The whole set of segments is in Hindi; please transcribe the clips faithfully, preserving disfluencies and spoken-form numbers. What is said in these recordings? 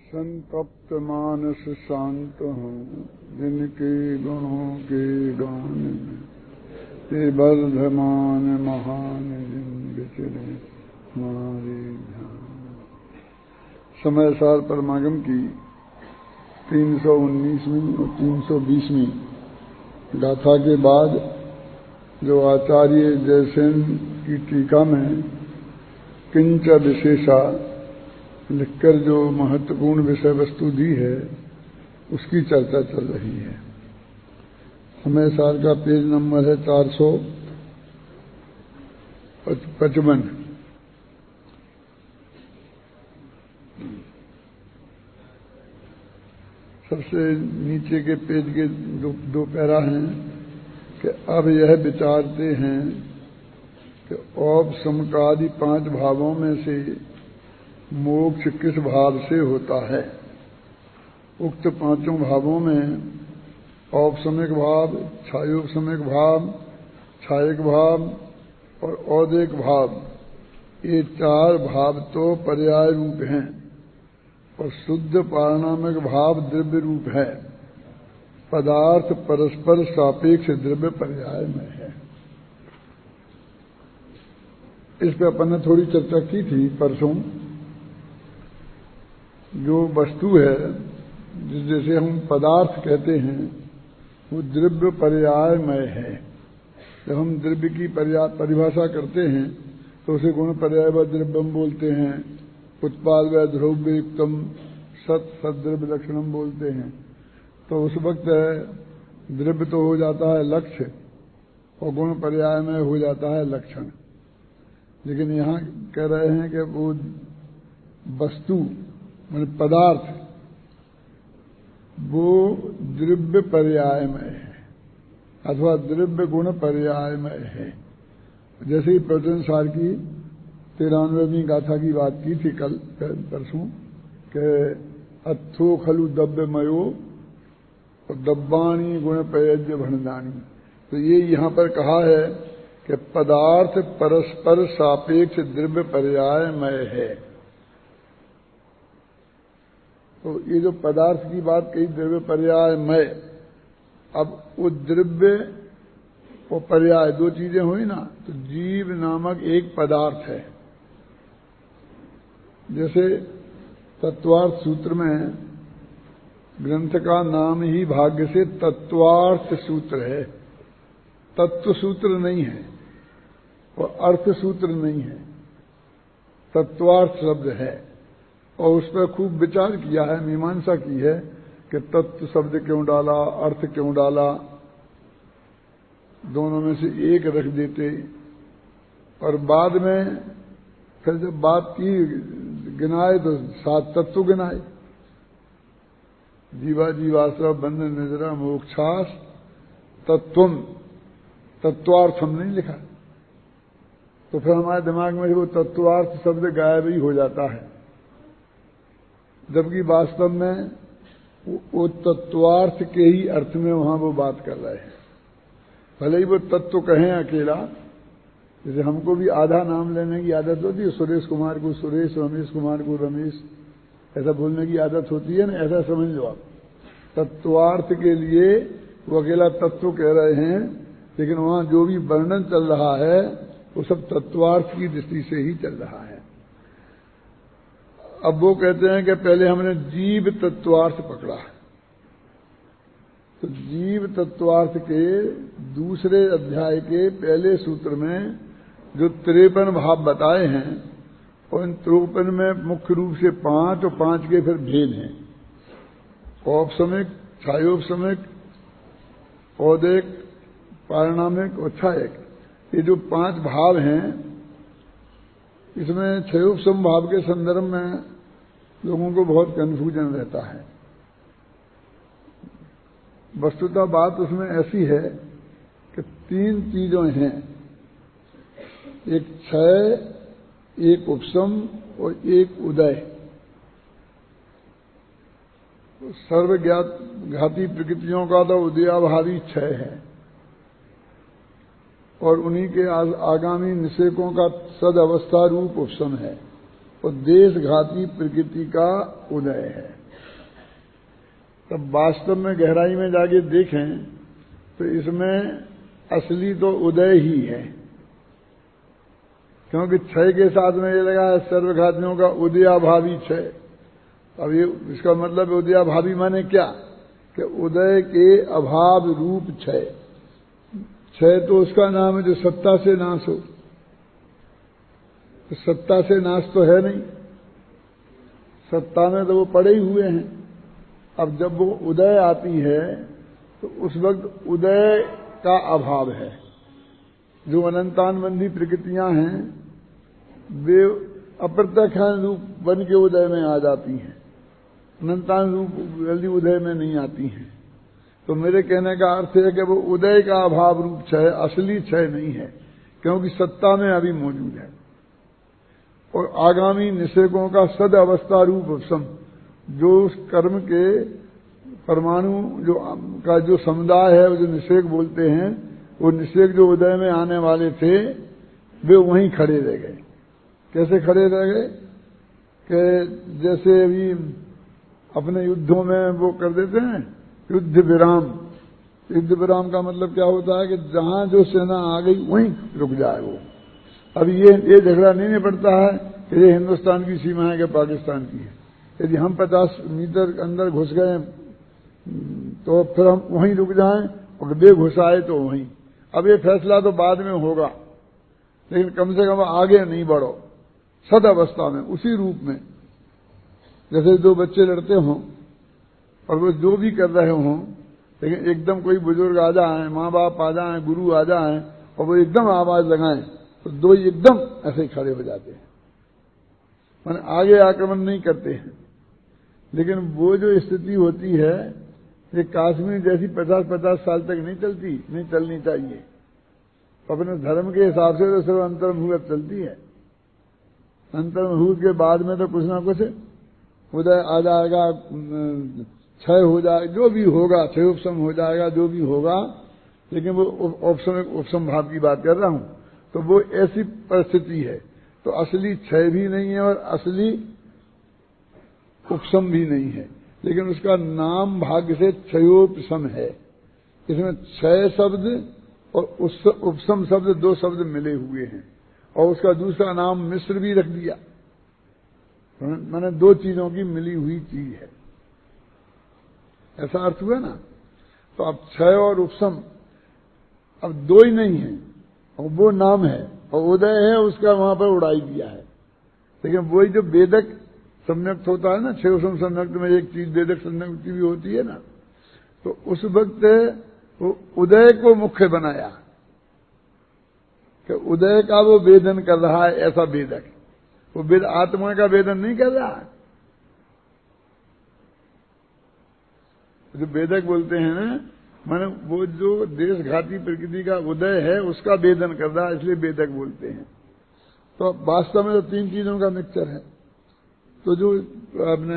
संतप्त मानस शांत हूँ जिनके गुणों के गान में ते वर्धमान महान जिन विचरे हमारे ध्यान। समय सार परमागम की तीन सौ उन्नीसवीं और तीन सौ बीसवीं गाथा के बाद जो आचार्य जयसेन की टीका में किंच विशेषा लिखकर जो महत्वपूर्ण विषय वस्तु दी है उसकी चर्चा चल रही है। समय सार का पेज नंबर है चार सौ पचपन। सबसे नीचे के पेज के दो, दो पैरा हैं कि अब यह विचारते हैं कि औप समकादि पांच भावों में से मोक्ष किस भाव से होता है। उक्त पांचों भावों में औपसमिक भाव, छायोपसमिक भाव, छायक भाव और औदेक भाव, ये चार भाव तो पर्याय रूप हैं और शुद्ध पारणामिक भाव द्रव्य रूप है। पदार्थ परस्पर सापेक्ष द्रव्य पर्याय में है। इस पर अपन ने थोड़ी चर्चा की थी परसों। जो वस्तु है जैसे हम पदार्थ कहते हैं वो द्रव्य पर्यायमय है। जब हम द्रव्य की परिभाषा करते हैं तो उसे गुण पर्याय व द्रव्यम बोलते हैं, उत्पाद व द्रव्य युक्तम सत सद्रव्य लक्षणम बोलते हैं। तो उस वक्त द्रव्य तो हो जाता है लक्ष्य और गुण पर्याय में हो जाता है लक्षण। लेकिन यहाँ कह रहे हैं कि वो वस्तु मान पदार्थ वो द्रव्य पर्यायमय है अथवा द्रव्य गुण पर्यायमय है। जैसे ही प्रवचन सार की तिरानवेवीं गाथा की बात की थी कल परसों के अथो खलु दब्यमयो और दब्बाणी गुण प्रयज्य भणदानी। तो ये यहाँ पर कहा है कि पदार्थ परस्पर सापेक्ष द्रव्य पर्यायमय है। तो ये जो पदार्थ की बात कही द्रव्य पर्यायमय, अब वो द्रव्य और पर्याय दो चीजें हुई ना, तो जीव नामक एक पदार्थ है। जैसे तत्वार्थ सूत्र में ग्रंथ का नाम ही भाग्य से तत्वार्थ सूत्र है। तत्व सूत्र नहीं है और अर्थ सूत्र नहीं है, तत्वार्थ शब्द है। और उस पर खूब विचार किया है, मीमांसा की है कि तत्व शब्द क्यों डाला, अर्थ क्यों डाला, दोनों में से एक रख देते। और बाद में फिर जब बात की गिनाए तो सात तत्व गिनाए, जीवा जीवाश्रव बंधन निद्रा मोक्षास तत्वम, तत्वार्थ हम नहीं लिखा। तो फिर हमारे दिमाग में वो तत्वार्थ शब्द गायब ही हो जाता है, जबकि वास्तव में वो तत्वार्थ के ही अर्थ में वहां वो बात कर रहे हैं। भले ही वो तत्व कहें अकेला, जैसे हमको भी आधा नाम लेने की आदत होती है, सुरेश कुमार को सुरेश, रमेश कुमार को रमेश, ऐसा बोलने की आदत होती है ना, ऐसा समझ लो आप। तत्वार्थ के लिए वो अकेला तत्व कह रहे हैं, लेकिन वहां जो भी वर्णन चल रहा है वो सब तत्वार्थ की दृष्टि से ही चल रहा है। अब वो कहते हैं कि पहले हमने जीव तत्वार्थ पकड़ा, तो जीव तत्वार्थ के दूसरे अध्याय के पहले सूत्र में जो तिरपन भाव बताए हैं, और इन तिरपन में मुख्य रूप से पांच और पांच के फिर भेद हैं। औपसमिक, छायोपसमिक, औदेक, पारिणामिक और छायक, ये जो पांच भाव हैं, इसमें छयोपसम भाव के संदर्भ में लोगों को बहुत कन्फ्यूजन रहता है। वस्तुतः बात उसमें ऐसी है कि तीन चीजें हैं, एक क्षय, एक उपसम और एक उदय। सर्वज्ञात घाती प्रकृतियों का तो उदयाभावी क्षय है और उन्हीं के आगामी निषेकों का सद अवस्था रूप उपसम है। और देशघाती प्रकृति का उदय है। तब वास्तव में गहराई में जाके देखें तो इसमें असली तो उदय ही है, क्योंकि क्षय के साथ में ये लगा है सर्वघातियों का उदयाभावी क्षय। अब ये इसका मतलब उदयाभावी माने क्या कि उदय के अभाव रूप क्षय। क्षय तो उसका नाम है जो सत्ता से नाश हो, तो सत्ता से नाश तो है नहीं, सत्ता में तो वो पड़े ही हुए हैं। अब जब वो उदय आती है तो उस वक्त उदय का अभाव है। जो अनंतानबंधी प्रकृतियां हैं वे अप्रत्यक्ष रूप बन के उदय में आ जाती हैं, अनंतान रूप जल्दी उदय में नहीं आती हैं। तो मेरे कहने का अर्थ है कि वो उदय का अभाव रूप क्षय असली क्षय नहीं है, क्योंकि सत्ता में अभी मौजूद है। और आगामी निषेकों का सद अवस्था रूप उपशम, जो उस कर्म के परमाणु जो का जो समुदाय है, जो निषेक बोलते हैं, वो निषेक जो उदय में आने वाले थे वे वहीं खड़े रह गए। कैसे खड़े रह गए कि जैसे अभी अपने युद्धों में वो कर देते हैं युद्ध विराम। युद्ध विराम का मतलब क्या होता है कि जहां जो सेना आ गई वहीं रुक जाए वो। अभी ये ये झगड़ा नहीं निपटता है कि ये हिंदुस्तान की सीमा है कि पाकिस्तान की है। यदि हम पचास मीटर अंदर घुस गए तो फिर हम वहीं रुक जाएं, और वे घुस आए तो वहीं। अब ये फैसला तो बाद में होगा, लेकिन कम से कम आगे नहीं बढ़ो सद अवस्था में, उसी रूप में। जैसे दो बच्चे लड़ते हों और वो जो भी कर रहे हों, लेकिन एकदम कोई बुजुर्ग आ जाए, माँ बाप आ जाए, गुरु आ जाए और वो एकदम आवाज लगाएं तो दो एकदम ऐसे ही खड़े हो जाते हैं, माने आगे आक्रमण नहीं करते हैं। लेकिन वो जो स्थिति होती है ये कश्मीर जैसी पचास पचास साल तक नहीं चलती, नहीं चलनी चाहिए। अपने धर्म के हिसाब से तो सिर्फ अंतर्मुहूर्त चलती है। अंतर्मुहूर्त के बाद में तो कुछ ना कुछ उदय आ जाएगा, क्षय हो जाएगा, जो भी होगा, क्षय उपशम हो जाएगा, जो भी होगा। लेकिन वो उपशम उपशम भाव की बात कर रहा हूं, तो वो ऐसी परिस्थिति है। तो असली क्षय भी नहीं है और असली उपशम भी नहीं है, लेकिन उसका नाम भाग्य से क्षयोपशम है। इसमें क्षय शब्द और उपशम शब्द दो शब्द मिले हुए हैं, और उसका दूसरा नाम मिश्र भी रख दिया। मैंने दो चीजों की मिली हुई चीज है, ऐसा अर्थ हुआ ना। तो अब क्षय और उपशम अब दो ही नहीं है, और वो नाम है, और उदय है उसका वहां पर उड़ाई दिया है। लेकिन वही जो वेदक सम्यक्त होता है ना, क्षय उपशम सम्यक्त में एक चीज वेदक सम्यक्ति भी होती है ना, तो उस वक्त वो उदय को मुख्य बनाया कि उदय का वो वेदन कर रहा है। ऐसा वेदक, वो वेद आत्मा का वेदन नहीं कर रहा है। जो वेदक बोलते हैं ना, माने वो जो देशघाती प्रकृति का उदय है उसका वेदन कर रहा है, इसलिए वेदक बोलते हैं। तो वास्तव में तो तीन चीजों का मिक्सचर है। तो जो अपने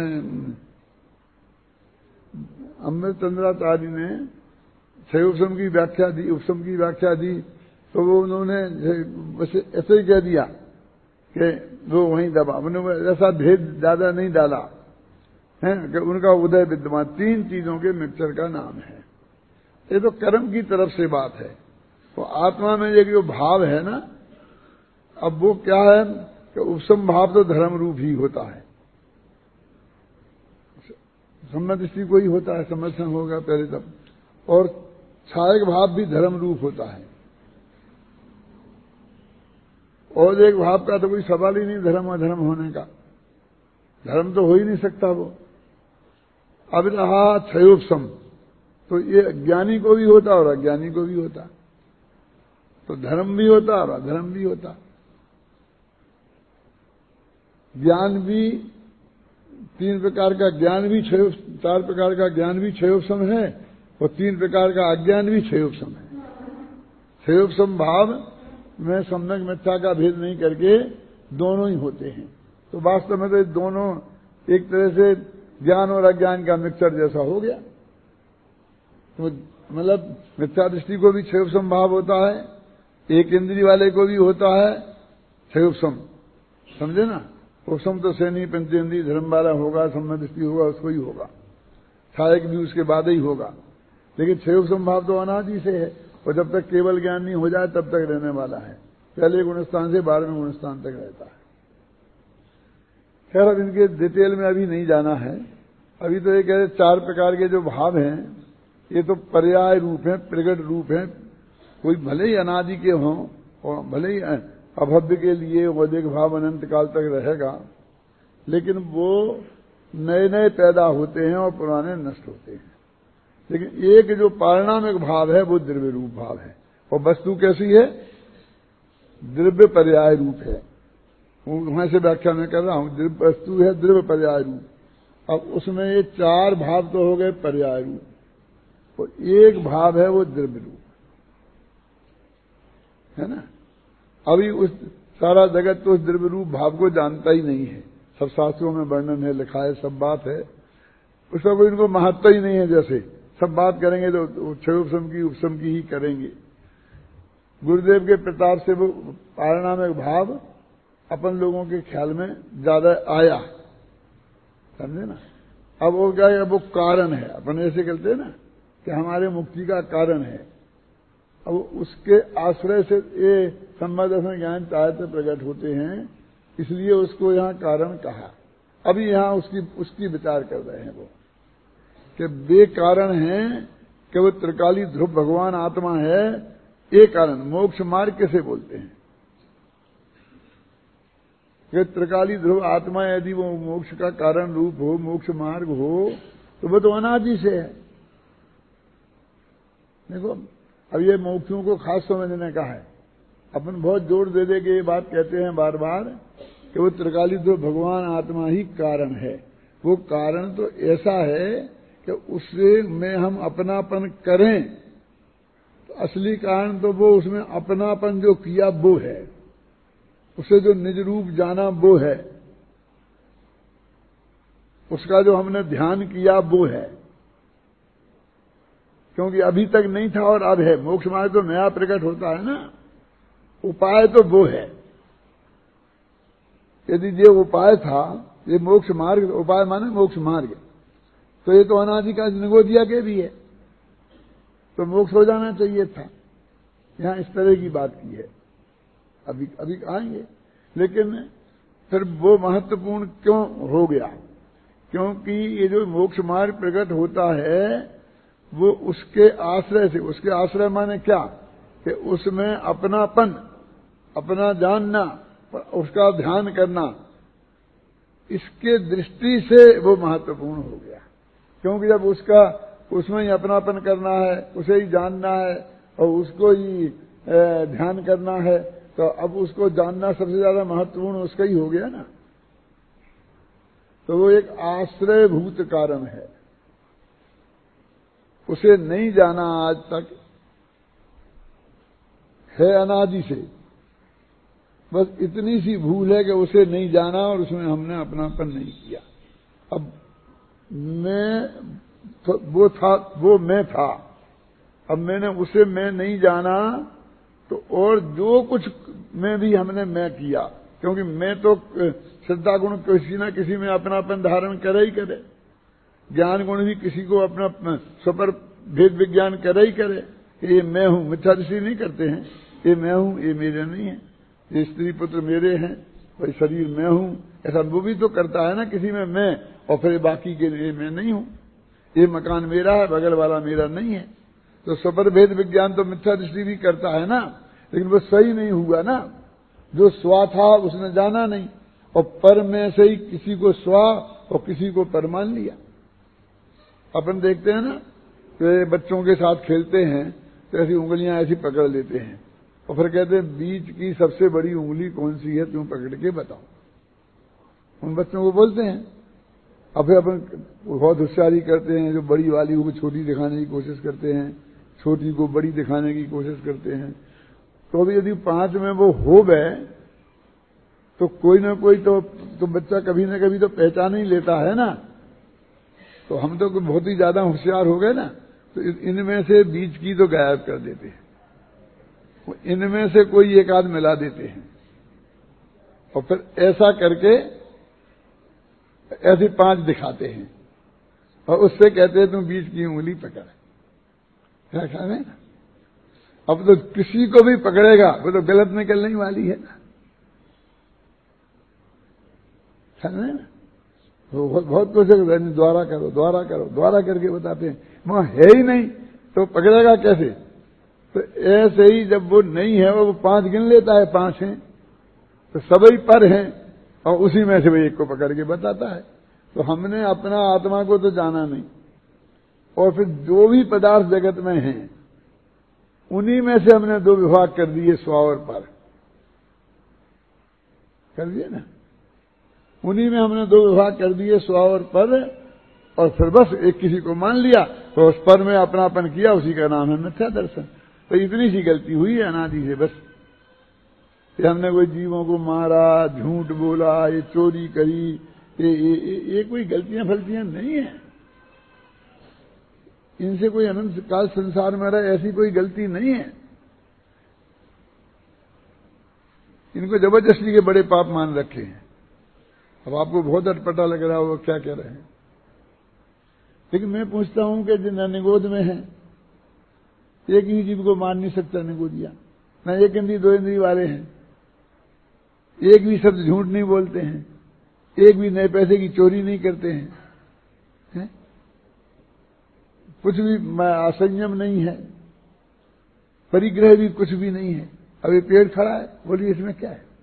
अमृतचंद्राचार्य ने क्षय उपशम की व्याख्या दी, उपशम की व्याख्या दी, तो वो उन्होंने बस ऐसे ही कह दिया कि वो वहीं दबा, उन्होंने ऐसा भेद ज्यादा नहीं डाला है कि उनका उदय विद्यमान। तीन चीजों के मिक्सचर का नाम है। ये तो कर्म की तरफ से बात है। तो आत्मा में एक जो भाव है ना, अब वो क्या है कि उपशम भाव तो धर्म रूप ही होता है, सम्मति को ही होता है, समर्थन होगा पहले तब। और छायक भाव भी धर्म रूप होता है, और एक भाव का तो कोई सवाल ही नहीं धर्म अधर्म होने का, धर्म तो हो ही नहीं सकता वो। अब रहा क्षयोपशम, तो ये ज्ञानी को भी होता और अज्ञानी को भी होता, तो धर्म भी होता और अधर्म भी होता। ज्ञान भी तीन प्रकार का, ज्ञान भी क्षय, चार प्रकार का ज्ञान भी क्षयोपशम है, और तीन प्रकार का अज्ञान भी क्षयोपशम है। क्षयोपशम भाव में सम्यक मिथ्या का भेद नहीं करके दोनों ही होते हैं। तो वास्तव में तो दोनों एक तरह से ज्ञान और अज्ञान का मिक्सचर जैसा हो गया। तो मतलब मिथ्या दृष्टि को भी क्षयोपशम भाव होता है, एक इंद्रिय वाले को भी होता है क्षयोपशम, समझे ना। उपसम तो सैनी पंचेंद्री धर्म वाला होगा, सम्मदृष्टि होगा, उसको ही होगा। सहायक भी उसके बाद ही होगा। लेकिन छह उपसम भाव तो अनादि से है, और जब तक केवल ज्ञान नहीं हो जाए तब तक रहने वाला है। पहले गुणस्थान से बारहवें गुणस्थान तक रहता है। खैर अब इनके डिटेल में अभी नहीं जाना है। अभी तो ये कह चार प्रकार के जो भाव हैं ये तो पर्याय रूप हैं, प्रगट रूप हैं। कोई भले ही अनादि के हों और भले ही अभव्य के लिए वैदिक भाव अनंत काल तक रहेगा, लेकिन वो नए नए पैदा होते हैं और पुराने नष्ट होते हैं। लेकिन एक जो पारिणामिक भाव है वो द्रव्य रूप भाव है। और वस्तु कैसी है? द्रव्य पर्याय रूप है। वहां से व्याख्या में कर रहा हूं, द्रव्य वस्तु है द्रव्य पर्याय रूप। अब उसमें ये चार भाव तो हो गए पर्याय रूप, और एक भाव है वो द्रव्य रूप, है ना। अभी उस सारा जगत तो उस द्रव्य रूप भाव को जानता ही नहीं है। सब शास्त्रों में वर्णन है, लिखा है, सब बात है, उसका कोई इनको महत्व ही नहीं है। जैसे सब बात करेंगे तो छह उपसम की उपसम की ही करेंगे। गुरुदेव के प्रताप से वो पारिणामिक भाव अपन लोगों के ख्याल में ज्यादा आया, समझे ना। अब वो क्या है, वो कारण है। अपन ऐसे कहते हैं ना कि हमारे मुक्ति का कारण है। अब उसके आश्रय से ये संबंध में ज्ञान चाहते प्रकट होते हैं, इसलिए उसको यहाँ कारण कहा। अभी यहाँ उसकी उसकी विचार कर रहे हैं वो कि वे कारण हैं कि वो त्रिकाली ध्रुव भगवान आत्मा है। एक कारण मोक्ष मार्ग कैसे बोलते हैं कि त्रिकाली ध्रुव आत्मा यदि वो मोक्ष का कारण रूप हो, मोक्ष मार्ग हो, तो वो तो अनादि से है। देखो अब ये मोक्षों को खास समझने का है। अपन बहुत जोर दे दे के ये बात कहते हैं बार बार कि वो त्रिकाली ध्रुव भगवान आत्मा ही कारण है। वो कारण तो ऐसा है कि उससे में हम अपनापन करें, तो असली कारण तो वो उसमें अपनापन जो किया वो है, उसे जो निज रूप जाना वो है, उसका जो हमने ध्यान किया वो है। क्योंकि अभी तक नहीं था और अब है। मोक्ष मार्ग तो नया प्रकट होता है ना, उपाय तो वो है। यदि ये उपाय था, ये मोक्ष मार्ग, उपाय माने मोक्ष मार्ग, तो ये तो अनादि का निगोदिया के भी है, तो मोक्ष हो जाना चाहिए था। यहां इस तरह की बात की है। अभी अभी आएंगे, लेकिन फिर वो महत्वपूर्ण क्यों हो गया? क्योंकि ये जो मोक्ष मार्ग प्रकट होता है वो उसके आश्रय से, उसके आश्रय माने क्या कि उसमें अपनापन, अपना जानना, उसका ध्यान करना, इसके दृष्टि से वो महत्वपूर्ण हो गया। क्योंकि जब उसका उसमें ही अपनापन करना है, उसे ही जानना है और उसको ही ध्यान करना है, तो अब उसको जानना सबसे ज्यादा महत्वपूर्ण उसका ही हो गया ना। तो वो एक आश्रयभूत कारण है। उसे नहीं जाना आज तक है अनादि से। बस इतनी सी भूल है कि उसे नहीं जाना और उसमें हमने अपनापन नहीं किया। अब मैं तो वो था, वो मैं था, अब मैंने उसे मैं नहीं जाना, तो और जो कुछ में भी हमने मैं किया, क्योंकि मैं तो श्रद्धा गुण किसी न किसी में अपनापन धारण करे ही करे, ज्ञान गुण भी किसी को अपना स्वपर भेद विज्ञान करे ही करे। ये मैं हूं, मिथ्या दृष्टि नहीं करते हैं, ये मैं हूं, ये मेरे नहीं है, ये स्त्री पुत्र मेरे हैं, भाई शरीर मैं हूं, ऐसा वो भी तो करता है ना किसी में मैं, और फिर बाकी के लिए मैं नहीं हूं, ये मकान मेरा है, बगल वाला मेरा नहीं है। तो स्वपर भेद विज्ञान तो मिथ्या दृष्टि भी करता है ना, लेकिन वो सही नहीं हुआ ना। जो स्वा था उसने जाना नहीं, और पर में से ही किसी को स्वा और किसी को पर मान लिया। अपन देखते हैं ना कि बच्चों के साथ खेलते हैं तो ऐसी उंगलियां ऐसी पकड़ लेते हैं और फिर कहते हैं बीच की सबसे बड़ी उंगली कौन सी है, तुम पकड़ के बताओ। उन बच्चों को बोलते हैं। अब फिर अपन बहुत होशियारी करते हैं, जो बड़ी वाली को छोटी दिखाने की कोशिश करते हैं, छोटी को बड़ी दिखाने की कोशिश करते हैं। तो अभी यदि पांच में वो हो गए तो कोई ना कोई तो, तो बच्चा कभी ना कभी तो पहचान ही लेता है ना। तो हम तो बहुत ही ज्यादा होशियार हो गए ना, तो इनमें से बीच की तो गायब कर देते हैं, इनमें से कोई एक आध मिला देते हैं, और फिर ऐसा करके ऐसे पांच दिखाते हैं और उससे कहते हैं तुम बीच की उंगली पकड़। क्या ख्याल है ना? अब तो किसी को भी पकड़ेगा वो तो गलत निकलने वाली है ना, ख्याल है ना? वो बहुत बहुत कुछ द्वारा करो द्वारा करो द्वारा करके बताते हैं, वहां है ही नहीं तो पकड़ेगा कैसे? तो ऐसे ही जब वो नहीं है वो पांच गिन लेता है, पांच हैं तो सभी पर हैं और उसी में से वो एक को पकड़ के बताता है। तो हमने अपना आत्मा को तो जाना नहीं, और फिर जो भी पदार्थ जगत में हैं उन्हीं में से हमने दो विभाग कर दिए, स्व और पर कर दिए ना, उन्हीं में हमने दो विभाग कर दिए, स्व और पर, और फिर बस एक किसी को मान लिया तो उस पर में अपनापन किया, उसी का नाम है मिथ्या दर्शन। तो इतनी सी गलती हुई है अनादि से बस, कि हमने कोई जीवों को मारा, झूठ बोला, ये चोरी करी, ये, ये, ये, ये कोई गलतियां फलतियां नहीं है, इनसे कोई अनंत काल संसार में रहे ऐसी कोई गलती नहीं है। इनको जबरदस्ती के बड़े पाप मान रखे हैं। अब आपको बहुत अटपटा लग रहा हो क्या कह रहे हैं, लेकिन मैं पूछता हूं कि जिन निगोद में है एक ही जीव को मान नहीं सकता निगोदिया, न एक इंद्री दो इंद्री वाले हैं, एक भी शब्द झूठ नहीं बोलते हैं, एक भी नए पैसे की चोरी नहीं करते हैं, है? कुछ भी असंयम नहीं है, परिग्रह भी कुछ भी नहीं है। अब ये पेड़ खड़ा है, बोलिए इसमें क्या है?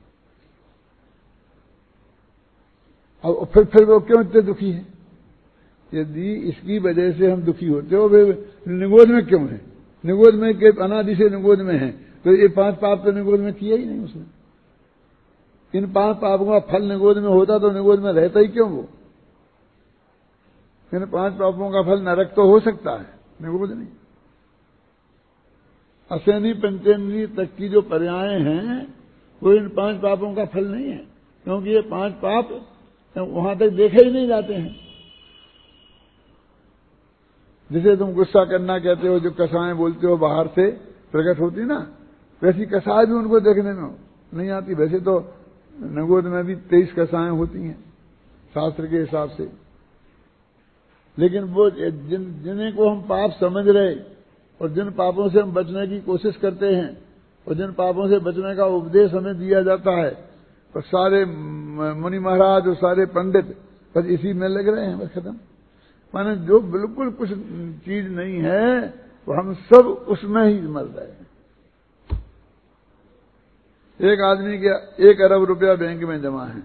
अब फिर फिर वो क्यों इतने दुखी है? यदि इसकी वजह से हम दुखी होते हो, वे निगोद में क्यों है? निगोद में के अनादि से निगोद में है, तो ये पांच पाप तो निगोद में किया ही नहीं उसने। इन पांच पापों का फल निगोद में होता तो निगोद में रहता ही क्यों वो? इन पांच पापों का फल नरक तो हो सकता है, निगोद नहीं। असैनी पंचेंद्री तक की जो पर्याय हैं वो इन पांच पापों का फल नहीं है, क्योंकि ये पांच पाप वहां तक देखे ही नहीं जाते हैं। जिसे तुम गुस्सा करना कहते हो, जो कसाएं बोलते हो बाहर से प्रकट होती ना, वैसी कसाएं भी उनको देखने में नहीं आती। वैसे तो निगोद में भी तेईस कसाएं होती हैं शास्त्र के हिसाब से, लेकिन वो जिन जिन्हें को हम पाप समझ रहे और जिन पापों से हम बचने की कोशिश करते हैं और जिन पापों से बचने का उपदेश हमें दिया जाता है, और सारे मुनि महाराज और सारे पंडित बस इसी में लग रहे हैं, बस खत्म। माने जो बिल्कुल कुछ चीज नहीं है वो हम सब उसमें ही मर रहे हैं। एक आदमी के एक अरब रुपया बैंक में जमा है,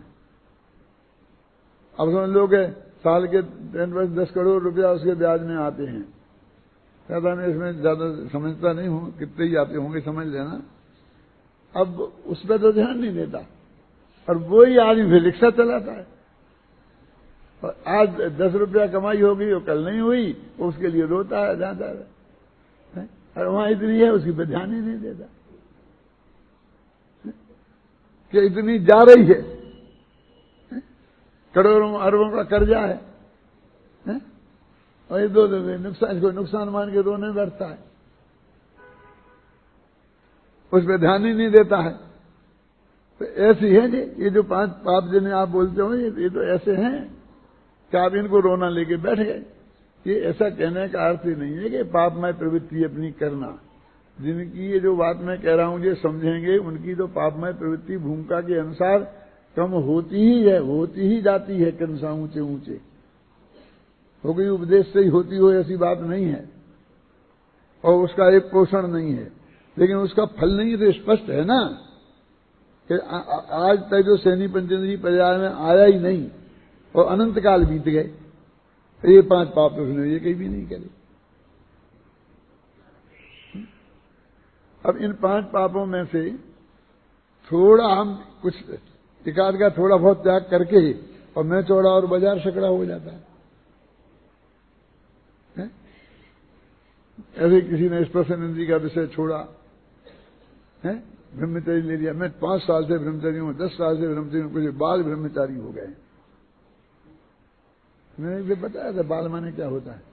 अब समझ लो कि साल के दस करोड़ रुपया उसके ब्याज में आते हैं। कहता मैं इसमें ज्यादा समझता नहीं हूं, कितने ही आते होंगे समझ लेना। अब उस पर तो ध्यान नहीं देता, और वही आदमी फिर रिक्शा चलाता है, और आज दस रुपया कमाई होगी और कल नहीं हुई, वो उसके लिए रोता है, जाता है, और वहां इतनी है उसकी पर ध्यान ही नहीं देता कि इतनी जा रही है, करोड़ों अरबों का कर्जा है, है? और ये दो नुकसान, इसको नुकसान मान के रोने बैठता है, उस पर ध्यान ही नहीं देता है। तो ऐसी है जी ये जो पांच पाप जिन्हें आप बोलते हो, ये तो ऐसे हैं कि आप इनको रोना लेके बैठ गए। ये ऐसा कहने का अर्थ ही नहीं है कि पापमय प्रवृत्ति अपनी करना। जिनकी ये जो बात मैं कह रहा हूं ये समझेंगे, उनकी तो पापमय प्रवृत्ति भूमिका के अनुसार कम होती ही है, होती ही जाती है, क्रमशः ऊंचे ऊंचे हो गई। उपदेश से ही होती हो ऐसी बात नहीं है, और उसका एक पोषण नहीं है, लेकिन उसका फल नहीं तो स्पष्ट है ना कि आज तक जो सैनी पंचेंद्री पर्याय में आया ही नहीं और अनंत काल बीत गए, तो ये पांच पाप तो उसने ये कहीं भी नहीं करे। अब इन पांच पापों में से थोड़ा हम कुछ एकाध का थोड़ा बहुत त्याग करके और मैं चौड़ा और बाजार सकड़ा हो जाता है, है? ऐसे किसी ने स्पर्शन इंद्री का विषय छोड़ा है, ब्रह्मचर्य ले लिया। मैं पांच साल से ब्रह्मचर्य हूं, दस साल से ब्रह्मचर्य हूं, कुछ बाल ब्रह्मचारी हो गए। मैंने इसे बताया था बाल माने क्या होता है,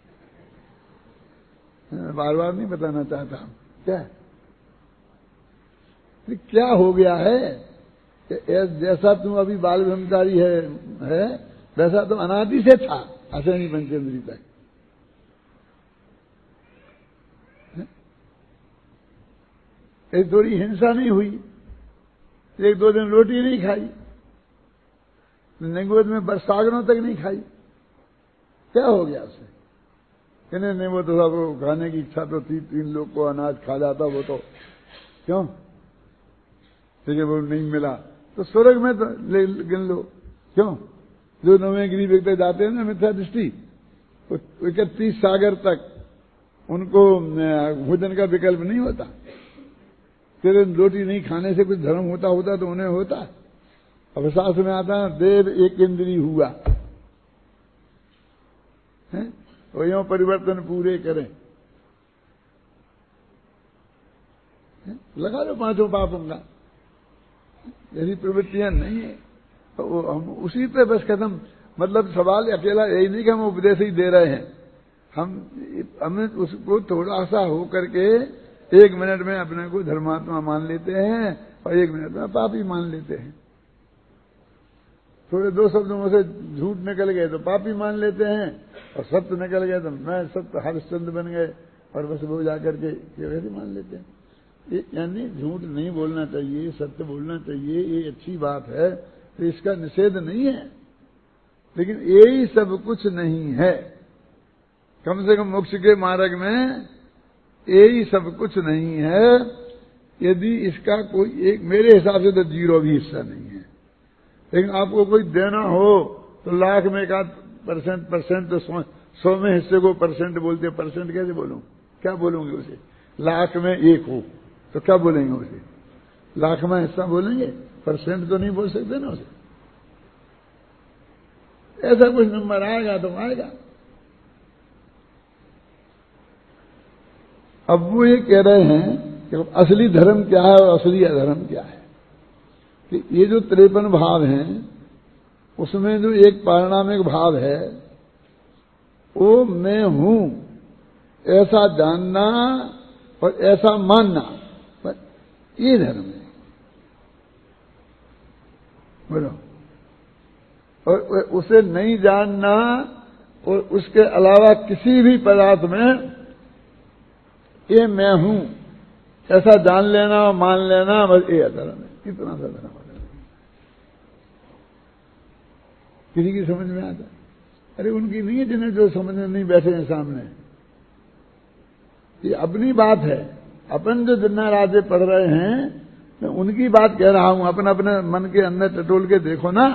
मैं बार बार नहीं बताना चाहता हूं। क्या क्या हो गया है जैसा तुम अभी बाल ब्रह्मचारी है, है वैसा तो अनादि से था, असैनी पंचेंद्री तक। एक थोड़ी हिंसा नहीं हुई, एक दो दिन रोटी नहीं खाई, निगोद में बरसागरों तक नहीं खाई, क्या हो गया उसे? कहने नहीं, वो तो सब खाने की इच्छा तो थी, तीन लोग को अनाज खा जाता वो तो, क्यों? ठीक है, वो नहीं मिला तो स्वर्ग में तो ले गिन लो, क्यों? जो नवे गिरी व्यक्ति जाते हैं ना मिथ्या दृष्टि, इकतीस सागर तक उनको भोजन का विकल्प नहीं होता। तेरे रोटी नहीं खाने से कुछ धर्म होता होता तो उन्हें होता। अब शास्त्र में आता है देव एक इंद्री हुआ है, तो यो परिवर्तन पूरे करें, लगा लो पांचों पापों का। यदि प्रवृत्तियां नहीं है तो हम उसी पे बस खत्म। मतलब सवाल अकेला यही नहीं कि हम उपदेश ही दे रहे हैं, हम हमें उसको थोड़ा सा हो करके एक मिनट में अपने को धर्मात्मा मान लेते हैं और एक मिनट में पापी मान लेते हैं। थोड़े दो शब्दों से झूठ निकल गए तो पापी मान लेते हैं, और सत्य निकल गए तो मैं सत्य हरिश्चंद्र बन गए, और बस वो जाकर के वैसे मान लेते हैं। ये यानी झूठ नहीं बोलना चाहिए, सत्य बोलना चाहिए, ये अच्छी बात है, तो इसका निषेध नहीं है, लेकिन यही सब कुछ नहीं है। कम से कम मोक्ष के मार्ग में यही सब कुछ नहीं है। यदि इसका कोई एक, मेरे हिसाब से तो जीरो भी हिस्सा नहीं है, लेकिन आपको कोई देना हो तो लाख में एक आध परसेंट परसेंट तो सौ, सौ में हिस्से को परसेंट बोलते हैं। परसेंट कैसे बोलूं, क्या बोलूंगे उसे? लाख में एक हो तो क्या बोलेंगे उसे? लाख में हिस्सा बोलेंगे, परसेंट तो नहीं बोल सकते ना उसे। ऐसा कुछ नंबर आएगा तो आएगा। अब वो ये कह रहे हैं कि असली धर्म क्या है और असली अधर्म क्या है। कि ये जो त्रेपन भाव हैं उसमें जो एक पारिणामिक भाव है वो मैं हूं ऐसा जानना और ऐसा मानना, ये धर्म है। बोलो, और उसे नहीं जानना और उसके अलावा किसी भी पदार्थ में ये मैं हूं ऐसा जान लेना और मान लेना, बस ये धर्म है। कितना सा धर्म है, किसी की समझ में आता? अरे उनकी नहीं है जिन्हें जो समझ में नहीं बैठे हैं सामने। ये अपनी बात है, अपन जो जिन्ना राजे पढ़ रहे हैं मैं उनकी बात कह रहा हूं। अपन अपने मन के अंदर टटोल के देखो ना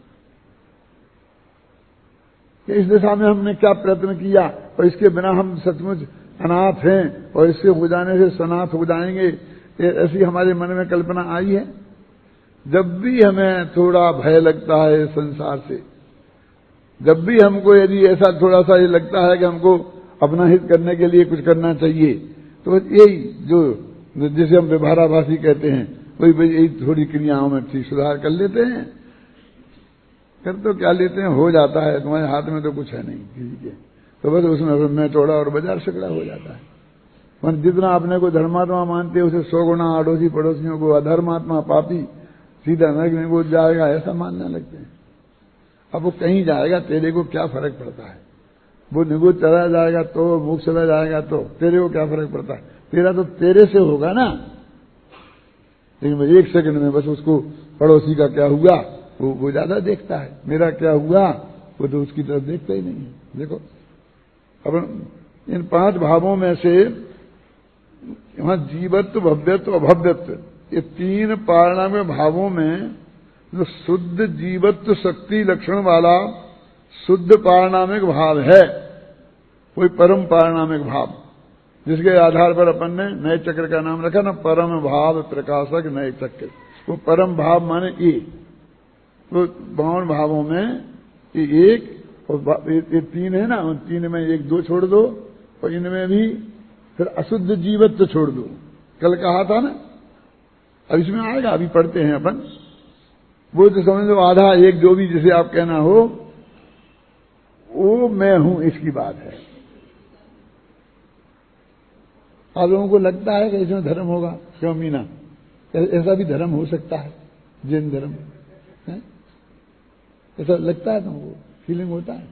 कि इस दिशा में हमने क्या प्रयत्न किया और इसके बिना हम सचमुच अनाथ हैं और इससे हो जाने से सनाथ हो जाएंगे, ऐसी हमारे मन में कल्पना आई है। जब भी हमें थोड़ा भय लगता है संसार से, जब भी हमको यदि ऐसा थोड़ा सा ये लगता है कि हमको अपना हित करने के लिए कुछ करना चाहिए, तो यही जो जिसे हम व्यवहाराभासी कहते हैं वही यही थोड़ी क्रियाओं में ठीक सुधार कर लेते हैं। कर तो क्या लेते हैं, हो जाता है, तुम्हारे हाथ में तो कुछ है नहीं किसी के, तो बस उसमें मैं चौड़ा और बाजार सकड़ा हो जाता है। मन जितना अपने को धर्मात्मा मानते हैं उसे सौ गुना अड़ोसी पड़ोसियों को अधर्मात्मा पापी सीधा नरक में वो जाएगा ऐसा मानने लगते हैं। अब वो कहीं जाएगा तेरे को क्या फर्क पड़ता है? वो निगुत चला जाएगा तो, मुख चला जाएगा तो तेरे को क्या फर्क पड़ता है? तेरा तो तेरे से होगा ना। लेकिन एक सेकंड में बस उसको पड़ोसी का क्या हुआ वो वो ज्यादा देखता है, मेरा क्या हुआ वो तो उसकी तरफ देखता ही नहीं है। देखो अब इन पांच भावों में से यहां जीवत्व, भव्यत्व, अभव्यत्व, ये तीन पारिणामिक भावों में जो शुद्ध जीवत्व शक्ति लक्षण वाला शुद्ध पारिणामिक भाव है, कोई परम पारिणामिक भाव, जिसके आधार पर अपन ने नए चक्र का नाम रखा ना, परम भाव प्रकाशक नए चक्र। वो परम भाव माने एक, तो बावन भावों में ये एक और ये तीन है ना, उन तीन में एक दो छोड़ दो और इनमें भी फिर अशुद्ध जीवत्व छोड़ दो। कल कहा था ना, अब इसमें आएगा, अभी पढ़ते हैं अपन। वो तो समझ लो आधा एक जो भी जिसे आप कहना हो वो मैं हूं, इसकी बात है। आप लोगों को लगता है कि इसमें धर्म होगा? क्यों मीना, ऐसा भी धर्म हो सकता है? जैन धर्म है? ऐसा लगता है तुमको? फीलिंग होता है?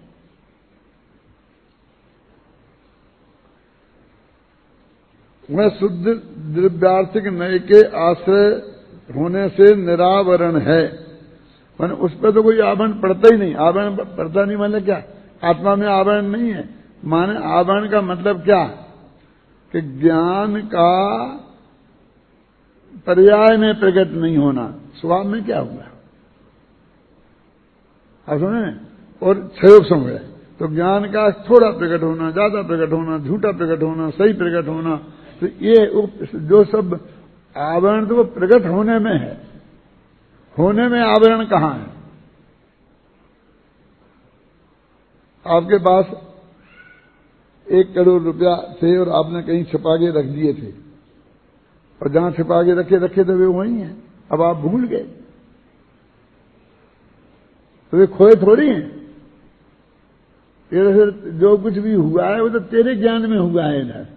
वह शुद्ध द्रव्यार्थिक नय के आश्रय होने से निरावरण है, माने उस पर तो कोई आवरण पड़ता ही नहीं। आवरण पड़ता नहीं माने क्या? आत्मा में आवरण नहीं है। माने आवरण का मतलब क्या कि ज्ञान का पर्याय में प्रकट नहीं होना। स्वभाव में क्या हुआ आप सुने? और क्षयोग समय तो ज्ञान का थोड़ा प्रकट होना, ज्यादा प्रकट होना, झूठा प्रकट होना, सही प्रकट होना, तो ये जो सब आवरण तो वो प्रकट होने में है। होने में आवरण कहां है? आपके पास एक करोड़ रुपया थे और आपने कहीं छिपा के रख दिए थे, और जहां छिपा के रखे रखे थे वे वही हैं। अब आप भूल गए तो वे खोए थोड़ी हैं। इधर जो कुछ भी हुआ है वो तो तेरे ज्ञान में हुआ है। इधर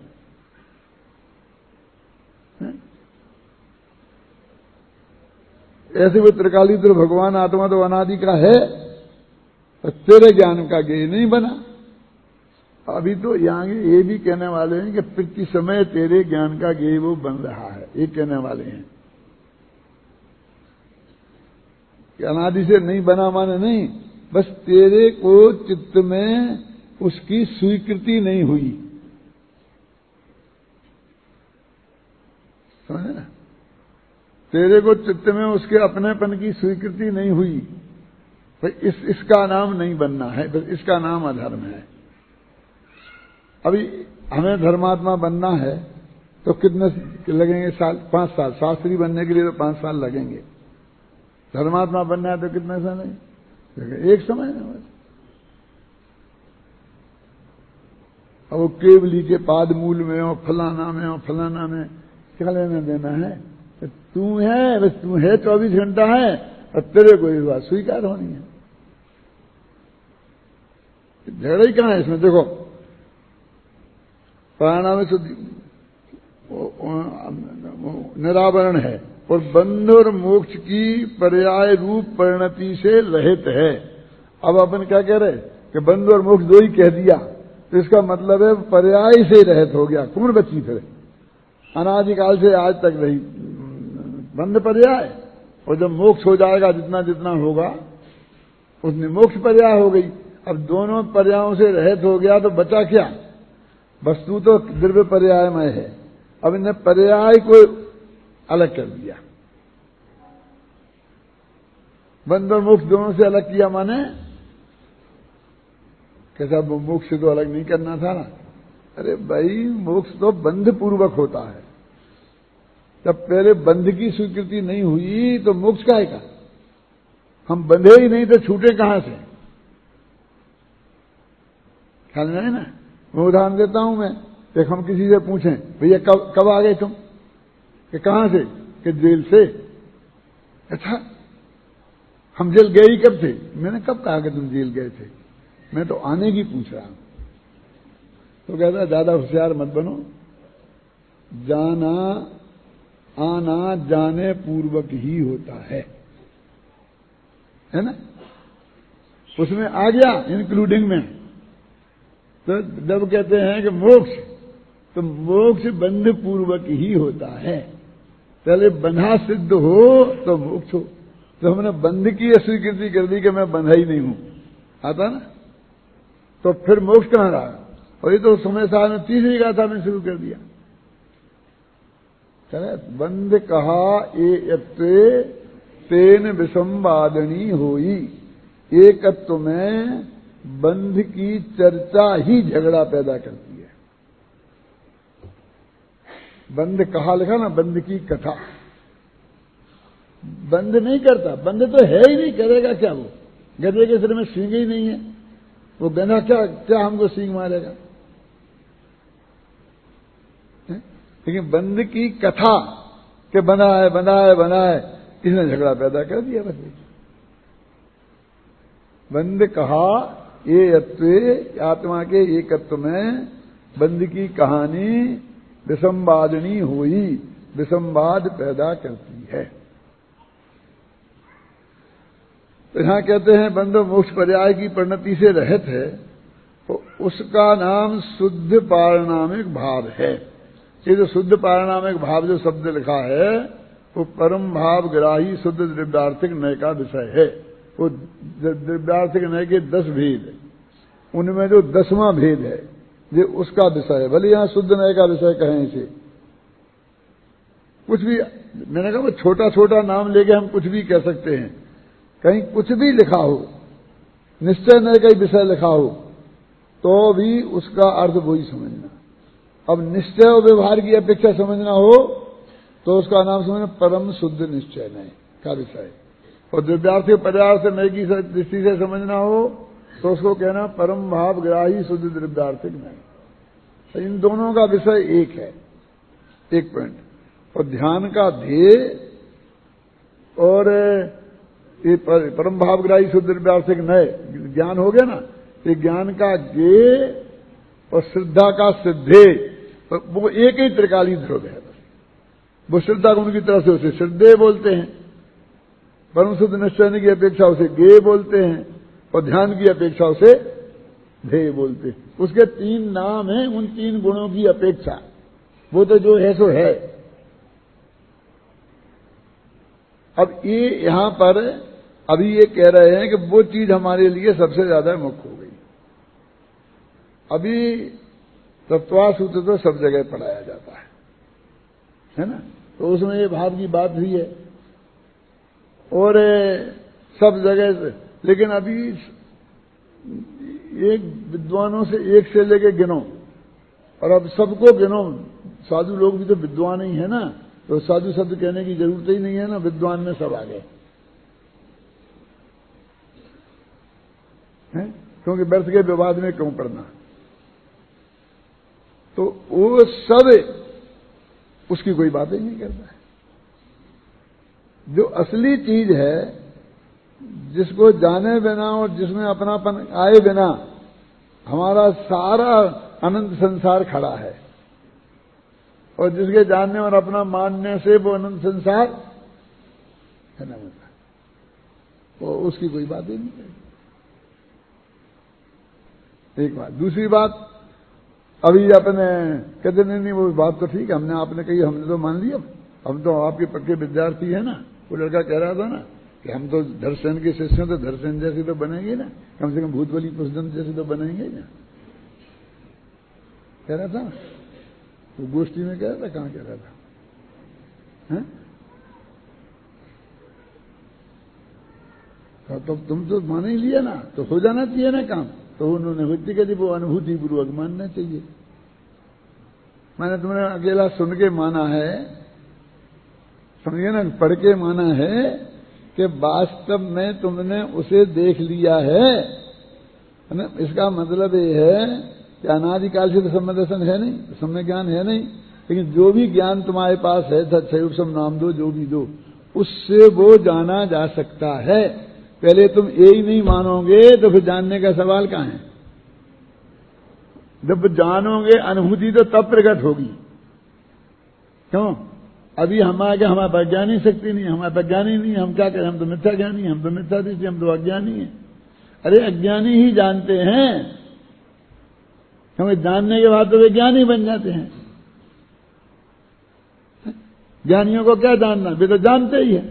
ऐसे वो त्रिकालीतर भगवान आत्मा तो अनादि का है, तो तेरे ज्ञान का ज्ञेय नहीं बना। अभी तो यहाँ ये भी कहने वाले हैं कि प्रति समय तेरे ज्ञान का ज्ञेय वो बन रहा है, ये कहने वाले हैं कि अनादि से नहीं बना माने नहीं, बस तेरे को चित्त में उसकी स्वीकृति नहीं हुई। समझे ना? तेरे को चित्त में उसके अपनेपन की स्वीकृति नहीं हुई, तो इस इसका नाम नहीं बनना है, बस इसका नाम अधर्म है। अभी हमें धर्मात्मा बनना है तो कितने लगेंगे साल? पांच साल। शास्त्री बनने के लिए तो पांच साल लगेंगे। धर्मात्मा बनना है तो कितने साल लगेंगे? एक समय ना बस। अब वो केवली के पाद मूल में हो, फलाना में हो, फलाना में क्या लेना देना है? तो तू है, बस तू है, चौबीस घंटा है, और तेरे को ये बात स्वीकार होनी है। झगड़ा ही कहां है इसमें? देखो प्राणायाम से निरावरण है और बंध और मोक्ष की पर्याय रूप परिणति से रहित है। अब अपन क्या कह रहे कि बंध और मोक्ष दो ही कह दिया, तो इसका मतलब है पर्याय से रहित हो गया। कौन बची फिर? अनादिकाल से आज तक रही बंध पर्याय, और जब मोक्ष हो जाएगा जितना जितना होगा उतनी मोक्ष पर्याय हो गई। अब दोनों पर्यायों से रहित हो गया तो बचा क्या? वस्तु तो द्रव्य पर्यायमय है, अब इन्हें पर्याय को अलग कर दिया। बंध और मोक्ष दोनों से अलग किया, माने कैसा? मोक्ष से तो अलग नहीं करना था ना। अरे भाई, मोक्ष तो बंध पूर्वक होता है। जब पहले बंध की स्वीकृति नहीं हुई तो मोक्ष काहे का? हम बंधे ही नहीं तो छूटे कहां से? ख्याल में है ना? मैं उदाहरण देता हूं। मैं एक हम किसी से पूछें, भैया कब कब आ गए तुम? कि कहां से? कि जेल से। अच्छा, हम जेल गए ही कब थे? मैंने कब कहा कि तुम जेल गए थे? मैं तो आने की पूछ रहा हूं। तो कहता ज्यादा होशियार मत बनो, जाना आना जाने पूर्वक ही होता है, है ना? उसमें आ गया इंक्लूडिंग में। तो जब कहते हैं कि मोक्ष, तो मोक्ष बंध पूर्वक ही होता है। पहले बंधा सिद्ध हो तो मोक्ष हो। तो हमने बंध की स्वीकृति कर दी कि मैं बंधा ही नहीं हूं, आता ना, तो फिर मोक्ष कहां रहा? और ये तो समय साल में तीसरी गाथा में शुरू कर दिया। चले बंध कहा एकत्वे तेन विसंवादनी होई। एकत्व में बंध की चर्चा ही झगड़ा पैदा करती है। बंध कहा लिखा ना, बंध की कथा। बंध नहीं करता, बंध तो है ही नहीं, करेगा क्या वो? गधे के सिर में सींग ही नहीं है, वो गधा क्या क्या हमको सींग मारेगा? लेकिन बंध की कथा के बना है बना है बना है, इसने झगड़ा पैदा कर दिया। बस बंध कहा ये अत्वे, आत्मा के एकत्व में बंध की कहानी विसंवादनी हुई, विसंवाद पैदा करती है। तो यहां कहते हैं बंधो मोक्ष पर्याय की परिणति से रहित है, तो उसका नाम शुद्ध पारणामिक भाव है। ये जो शुद्ध पारणामिक भाव जो शब्द लिखा है वो परम भाव ग्राही शुद्ध द्रव्यार्थिक नय का विषय है। वो द्रव्यार्थिक नय के दस भेद, उनमें जो दसवां भेद है ये उसका विषय है। भले यहां शुद्ध नय का विषय कहें इसे, कुछ भी, मैंने कहा वो छोटा छोटा नाम लेके हम कुछ भी कह सकते हैं। कहीं कुछ भी लिखा हो, निश्चय नय का विषय लिखा हो, तो भी उसका अर्थ वही समझना। अब निश्चय और व्यवहार की अपेक्षा समझना हो तो उसका नाम समझना परम शुद्ध निश्चय नय का विषय। और द्रव्यार्थिक पदार्थ नय की दृष्टि से समझना हो तो उसको कहना परम भाव ग्राही शुद्ध द्रव्यार्थिक नय। तो इन दोनों का विषय एक है, एक पॉइंट। और ध्यान का ध्येय और ये परम भाव ग्राही शुद्ध द्रव्यार्थिक नय ज्ञान हो गया ना, ये ज्ञान का ज्ञेय और श्रद्धा का सिद्धे, वो एक ही त्रिकाली ध्रुव है। वो श्रद्धा को उनकी तरफ से उसे श्रद्धेय बोलते हैं, परम शुद्ध निश्चय की अपेक्षा उसे ज्ञेय बोलते हैं, और ध्यान की अपेक्षा उसे ध्येय बोलते हैं। उसके तीन नाम हैं, उन तीन गुणों की अपेक्षा। वो तो जो है सो है। अब ये यहां पर अभी ये कह रहे हैं कि वो चीज हमारे लिए सबसे ज्यादा मुख्य हो गई। अभी तत्वा सूत्र तो सब जगह पढ़ाया जाता है, है ना, तो उसमें ये भाव की बात हुई है और सब जगह। लेकिन अभी एक विद्वानों से एक से लेके गिनो, और अब सबको गिनो। साधु लोग भी तो विद्वान ही है ना, तो साधु शब्द कहने की जरूरत ही नहीं है ना, विद्वान में सब आ गए हैं, क्योंकि व्यर्थ के विवाद में क्यों पड़ना। तो वो सब उसकी कोई बात ही नहीं करता है। जो असली चीज है, जिसको जाने बिना और जिसमें अपनापन आए बिना हमारा सारा अनंत संसार खड़ा है, और जिसके जानने और अपना मानने से वो अनंत संसार है ना, मतलब वो उसकी कोई बात ही नहीं है। एक बात। दूसरी बात, अभी अपने कहते नहीं नहीं वो बात तो ठीक है, हमने आपने कही, हमने तो मान लिया, हम तो आपके पक्के विद्यार्थी है ना। वो लड़का कह रहा था ना कि हम तो दर्शन के शिष्य, तो दर्शन जैसे तो बनेंगे ना, कम से कम भूतबली पुष्पदंत जैसे तो बनेंगे ना, कह रहा था। वो गोष्ठी में कह रहा था, कहां कह रहा था, हैं? तो तुम तो मान ही लिया ना, तो हो जाना चाहिए ना काम। तो उन्होंने होती कहती वो अनुभूति पूर्वक मानना चाहिए। मैंने तुमने अकेला सुन के माना है, समझिए ना, पढ़ के माना है कि वास्तव में तुमने उसे देख लिया है ना। इसका मतलब ये है कि अनादिकाल से तो सम्य दर्शन है नहीं, सम्य ज्ञान है नहीं, लेकिन जो भी ज्ञान तुम्हारे पास है, सत्सयोग सब नाम दो, जो भी दो, उससे वो जाना जा सकता है। पहले तुम ये ही नहीं मानोगे तो फिर जानने का सवाल कहां है। जब जानोगे अनुभूति तो तब प्रकट होगी। क्यों? अभी हमारे हमारे वैज्ञानिक शक्ति नहीं है, हमारे वैज्ञानिक नहीं है, हम क्या करें, हम तो मिथ्या ज्ञानी हैं, हम तो मिथ्या दृष्टि, हम तो अज्ञानी हैं। अरे अज्ञानी ही जानते हैं, हमें जानने के बाद तो वे ज्ञानी बन जाते हैं। ज्ञानियों को क्या जानना, वे तो जानते ही है।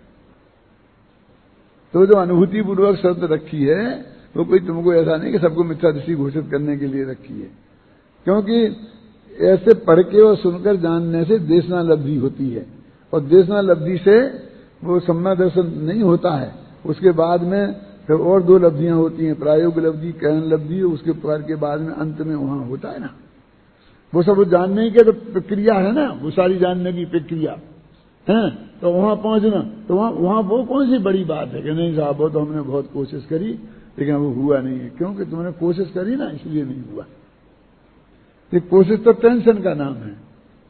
तो जो अनुभूति पूर्वक शब्द रखी है वो कोई तुमको ऐसा नहीं कि सबको मिथ्या दृष्टि घोषित करने के लिए रखी है, क्योंकि ऐसे पढ़ के और सुनकर जानने से देशना लब्धि होती है, और देशना लब्धि से वो सम्य दर्शन नहीं होता है। उसके बाद में फिर और दो लब्धियां होती हैं, प्रायोगिक लब्धि, कहन लब्धि, उसके पर के बाद में अंत में वहां होता है ना, वो सब जानने की तो प्रक्रिया है ना, वो सारी जानने की प्रक्रिया है। तो वहां पहुंचना, तो वहां वहां वो कौन सी बड़ी बात है कि नहीं साहब वो तो हमने बहुत कोशिश करी लेकिन वो हुआ नहीं है। क्योंकि तुमने कोशिश करी ना, इसलिए नहीं हुआ। ये कोशिश तो टेंशन का नाम है।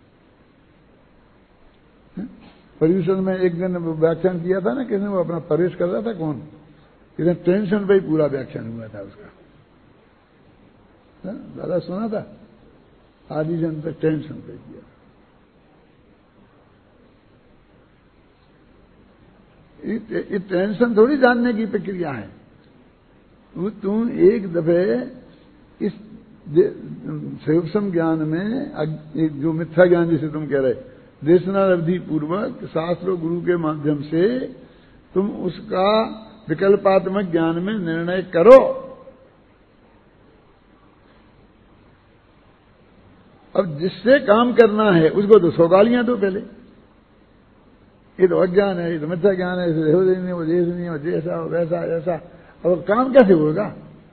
पर्यूषण में एक दिन व्याख्यान किया था ना, किसने, वो अपना परेश कर रहा था, कौन, इधर टेंशन पे ही पूरा व्याख्यान हुआ था उसका, दादा सुना था, आदि जन पे टेंशन पे किया। ये टेंशन थोड़ी जानने की प्रक्रिया है। वो तुम एक दफे इस सूक्ष्म ज्ञान में एक जो मिथ्या ज्ञान जिसे तुम कह रहे, देशनावधि पूर्वक शास्त्र गुरु के माध्यम से तुम उसका विकल्पात्मक ज्ञान में निर्णय करो। अब जिससे काम करना है उसको तो सौ गालियां दो पहले, ये तो अज्ञान है, ये तो मिथ्या ज्ञान है, इसे हो नहीं, वो देश नहीं, वो जैसा हो वैसा ऐसा। अब काम कैसे होगा?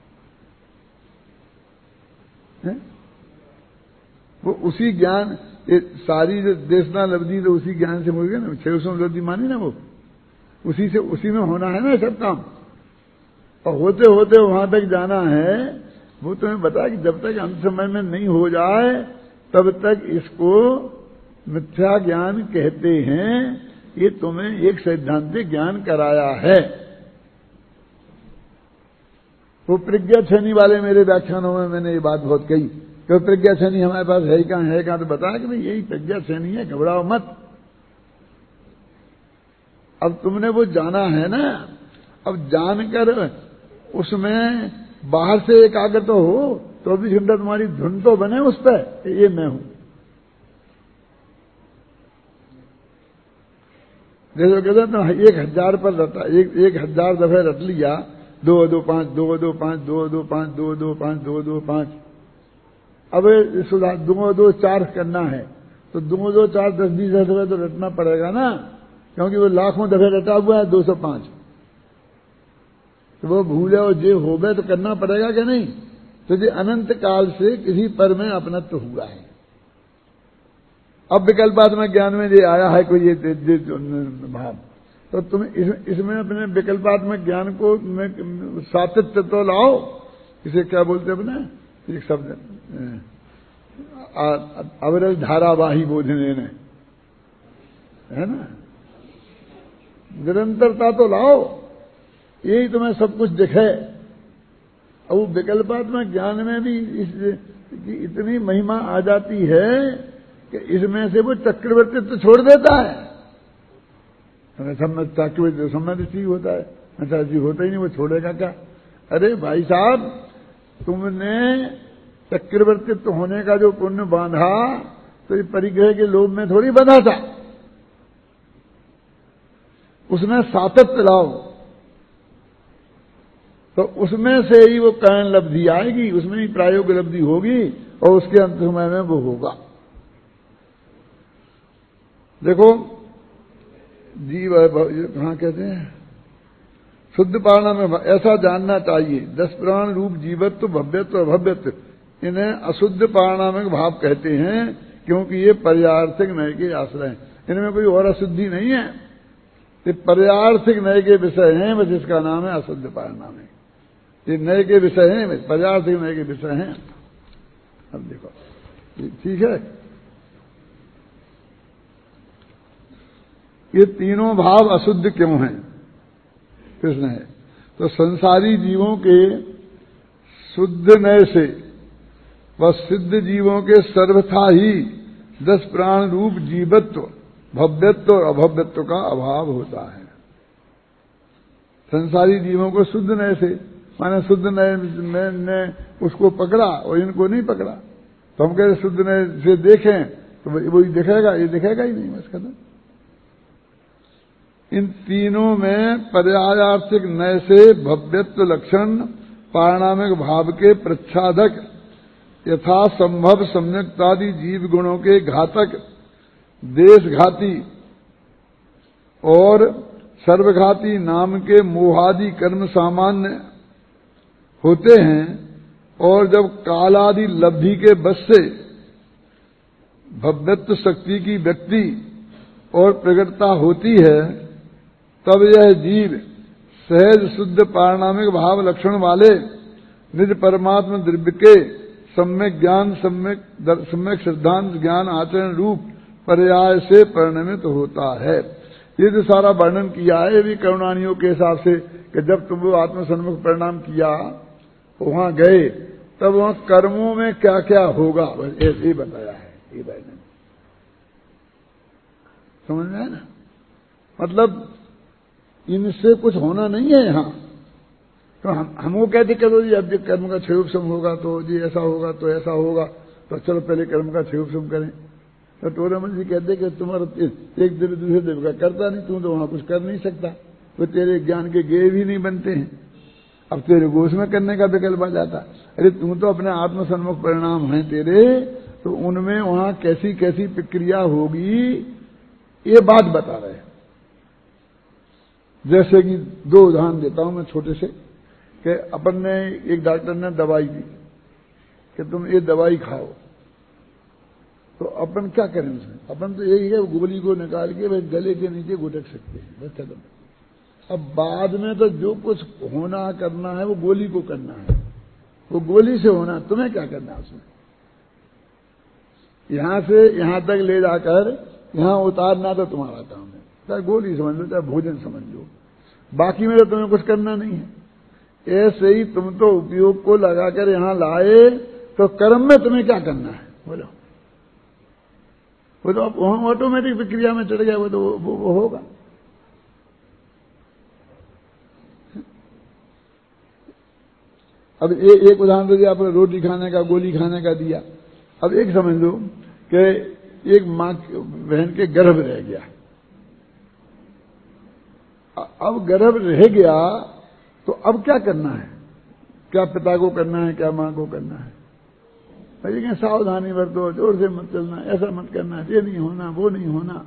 है? वो उसी ज्ञान, ये सारी जो देशना लब्धि तो उसी ज्ञान से होगी ना, छह सौ लब्धि मानी ना, वो उसी से उसी में होना है ना सब काम। और होते होते वहां तक जाना है। वो तुम्हें बता कि जब तक अंत समय में नहीं हो जाए तब तक इसको मिथ्या ज्ञान कहते हैं। ये तुम्हें एक सैद्धांतिक ज्ञान कराया है। वो प्रज्ञा छेनी वाले मेरे व्याख्यानों में मैंने ये बात बहुत कही कि प्रज्ञा छेनी हमारे पास है ही कहां है कहां, तो बताया कि भाई यही प्रज्ञा छेनी है, घबराओ मत। अब तुमने वो जाना है ना, अब जानकर उसमें बाहर से एकाग्र तो हो, तो भी घंटा तुम्हारी धुन तो बने उस पर, ये मैं हूं। जैसे कहते हैं तो एक हजार पर रटा, एक एक हजार दफे रट लिया, दो दो पांच, दो दो पांच, दो दो पांच, दो दो पांच, दो दो पांच। अब सुधार दो दो चार करना है तो दो दो चार दस बीस दफे तो रटना पड़ेगा ना, क्योंकि वो लाखों दफे रटा हुआ है दो सौ पांच। तो वो भूले और जे हो गए तो करना पड़ेगा क्या नहीं? तो ये अनंत काल से किसी पर में अपनत्व हुआ है। अब विकल्पात्मक ज्ञान में ये आया है कोई ये भाव, तो तुम इस, इसमें अपने विकल्पात्मक ज्ञान को सातत्य तो लाओ। इसे क्या बोलते अपने एक शब्द, अविरल धारावाही बोधने ने, है ना, निरंतरता तो लाओ, यही तुम्हें सब कुछ दिखे। अब वो विकल्पात्मक ज्ञान में भी इस की इतनी महिमा आ जाती है कि इसमें से वो चक्रवर्तित्व तो छोड़ देता है। सब में चक्रवर्ती सम्मति ठीक होता है, अच्छा जी होता ही नहीं, वो छोड़ेगा क्या? अरे भाई साहब, तुमने चक्रवर्तित्व होने का जो पुण्य बांधा तो ये परिग्रह के लोभ में थोड़ी बंधा था, उसमें सातत्य लाओ तो उसमें से ही वो कारण लब्धि आएगी, उसमें ही प्रायोगिक लब्धि होगी और उसके अंत समय में वो होगा। देखो जीव कहां कहते हैं शुद्ध पारणा में ऐसा जानना चाहिए, दस प्राण रूप जीवत्व भव्यत्व अभव्यत्व, इन्हें अशुद्ध पारणामिक भाव कहते हैं, क्योंकि ये पर्यार्थिक नय के आश्रय हैं। इनमें कोई और अशुद्धि नहीं है, ये पर्यार्थिक नय के विषय हैं, बस इसका नाम है अशुद्ध पारणामिक। ये नय के विषय हैं, पर्यार्थिक नय के विषय हैं। अब देखो ठीक है, ये तीनों भाव अशुद्ध क्यों हैं? कृष्ण है तो संसारी जीवों के शुद्ध नय से व सिद्ध जीवों के सर्वथा ही दस प्राण रूप जीवत्व भव्यत्व और अभव्यत्व का अभाव होता है। संसारी जीवों को शुद्ध नय से, माने शुद्ध नय ने उसको पकड़ा और इनको नहीं पकड़ा, तो हम कहते शुद्ध नय से देखें तो वही दिखेगा, ये दिखेगा ही नहीं बस खत्म। इन तीनों में पर्यायार्थिक नय से भव्यत्व लक्षण पारणामिक भाव के प्रच्छादक यथा संभव सम्यक्तादि जीव गुणों के घातक देशघाती और सर्वघाती नाम के मोहादि कर्म सामान्य होते हैं, और जब कालादि लब्धि के बस से भव्यत्व शक्ति की व्यक्ति और प्रगटता होती है, तब यह जीव सहज शुद्ध पारणामिक भाव लक्षण वाले निज परमात्मा द्रव्य के सम्यक ज्ञान सम्यक सम्यक सिद्धांत ज्ञान आचरण रूप पर्याय से परिणमित होता है। ये जो सारा वर्णन किया है, ये भी करुणानियों के हिसाब से कि जब तुम वो आत्मसन्मुख परिणाम किया वहां गए तब वहां कर्मों में क्या क्या होगा ये बताया है। ये वर्णन समझ में है ना? मतलब इनसे कुछ होना नहीं है यहाँ। तो हम हमको कहते करो जी अब कर्म का क्षयोपशम होगा तो जी ऐसा होगा तो ऐसा होगा, तो चलो पहले कर्म का क्षयोपशम करें। तो टोरामल जी कहते कि तुम्हारा एक दिन दूसरे देव का करता नहीं, तुम तो वहां कुछ कर नहीं सकता, तो तेरे ज्ञान के गेय भी नहीं बनते हैं। अब तेरे गोश में करने का विकल्प आ जाता। अरे तुम तो अपने आत्मसन्मुख परिणाम हैं तेरे, तो उनमें वहां कैसी कैसी प्रक्रिया होगी ये बात बता रहे हैं। जैसे कि दो उदाहरण देता हूं मैं छोटे से, कि अपन ने एक डॉक्टर ने दवाई दी कि तुम ये दवाई खाओ, तो अपन क्या करें उसमें? अपन तो यही है गोली को निकाल के बस गले के नीचे घुटक सकते हैं, बस खत्म। अब बाद में तो जो कुछ होना करना है वो गोली को करना है, वो गोली से होना, तुम्हें क्या करना है उसमें? यहां से यहां तक ले जाकर यहां उतारना तो तुम्हारा काम है, चाहे गोली समझ लो चाहे भोजन समझ लो, बाकी में तो तुम्हें कुछ करना नहीं है। ऐसे ही तुम तो उपयोग को लगाकर यहां लाए, तो कर्म में तुम्हें क्या करना है बोलो? वो तो ऑटोमेटिक प्रक्रिया में चढ़ गया, वो तो वो, वो होगा। अब ए, एक उदाहरण तो दिया आपने रोटी खाने का, गोली खाने का दिया। अब एक समझ लो कि एक मां बहन के गर्भ रह गया। अब गर्भ रह गया तो अब क्या करना है? क्या पिता को करना है, क्या मां को करना है? लेकिन सावधानी बरतो, जोर से मत चलना, ऐसा मत करना, ये नहीं होना, वो नहीं होना,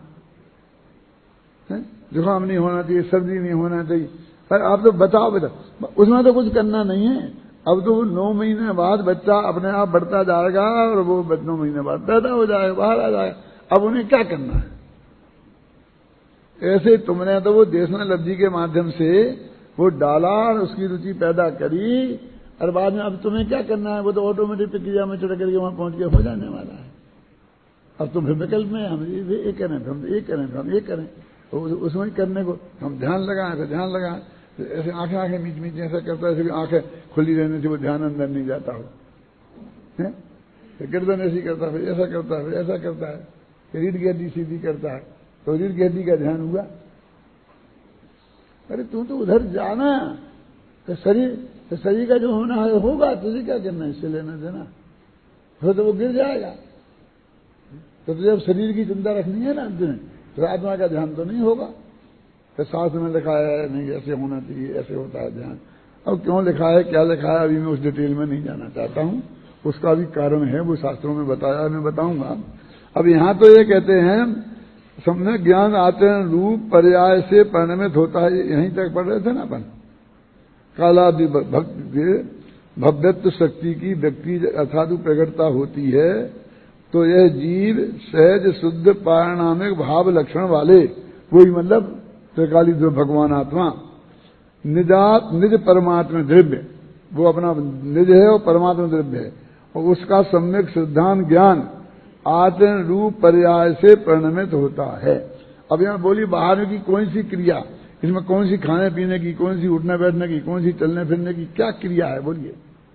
जुकाम नहीं होना चाहिए, सर्दी नहीं होना चाहिए। पर आप तो बताओ बेटा, उसमें तो कुछ करना नहीं है। अब तो नौ महीने बाद बच्चा अपने आप बढ़ता जाएगा और वो नौ महीने बाद पैदा हो जाएगा, बाहर आ जाएगा। अब उन्हें क्या करना है? ऐसे तुमने तो वो देशना लब्धि के माध्यम से वो डाला और उसकी रुचि पैदा करी, और बाद में अब तुम्हें क्या करना है? वो तो ऑटोमेटिक प्रक्रिया में चढ़ करके वहां पहुंच के हो जाने वाला है। अब तुम फिर विकल्प में हम ये करें, हम ये करें, हम ये करें, तो उसमें करने को हम ध्यान लगाएं, तो ध्यान लगाएं। ऐसे आंखें आंखें मीच मीच ऐसा करता है, ऐसे आंखें खुली रहने से वो ध्यान अंदर नहीं जाता हो, गर्दन ऐसी करता है, फिर ऐसा करता है, फिर ऐसा करता है, रीढ़ की हड्डी सीधी करता है, तो रीढ़ की हड्डी का ध्यान हुआ। अरे तू तो उधर जाना, तो शरीर तो शरीर का जो होना है होगा, तुझे क्या करना है इससे लेना देना? फिर तो वो गिर जाएगा। तो तुझे अब शरीर की चिंता रखनी है ना, तो आत्मा का ध्यान तो नहीं होगा। तो शास्त्र में लिखा है नहीं ऐसे होना चाहिए, ऐसे होता है ध्यान। अब क्यों लिखा है, क्या लिखा है, अभी मैं उस डिटेल में नहीं जाना चाहता हूं। उसका भी कारण है, वो शास्त्रों में बताया, मैं बताऊंगा। अब यहां तो ये कहते हैं सम्यक ज्ञान आचरण रूप पर्याय से परिणमित होता है। यहीं तक पढ़ रहे थे ना अपन। कालादि भव्यत्व शक्ति की व्यक्ति अथादु प्रकटता होती है, तो यह जीव सहज शुद्ध पारिणामिक भाव लक्षण वाले, वही मतलब त्रिकाली जो भगवान आत्मा निजात निज परमात्मा द्रव्य, वो अपना निज है और परमात्मा द्रव्य है, और उसका सम्यक सिद्धांत ज्ञान आचरण रूप पर्याय से परिणमित होता है। अब यहां बोली बाहर की कौन सी क्रिया, इसमें कौन सी खाने पीने की, कौन सी उठने बैठने की, कौन सी चलने फिरने की, क्या क्रिया है बोलिए?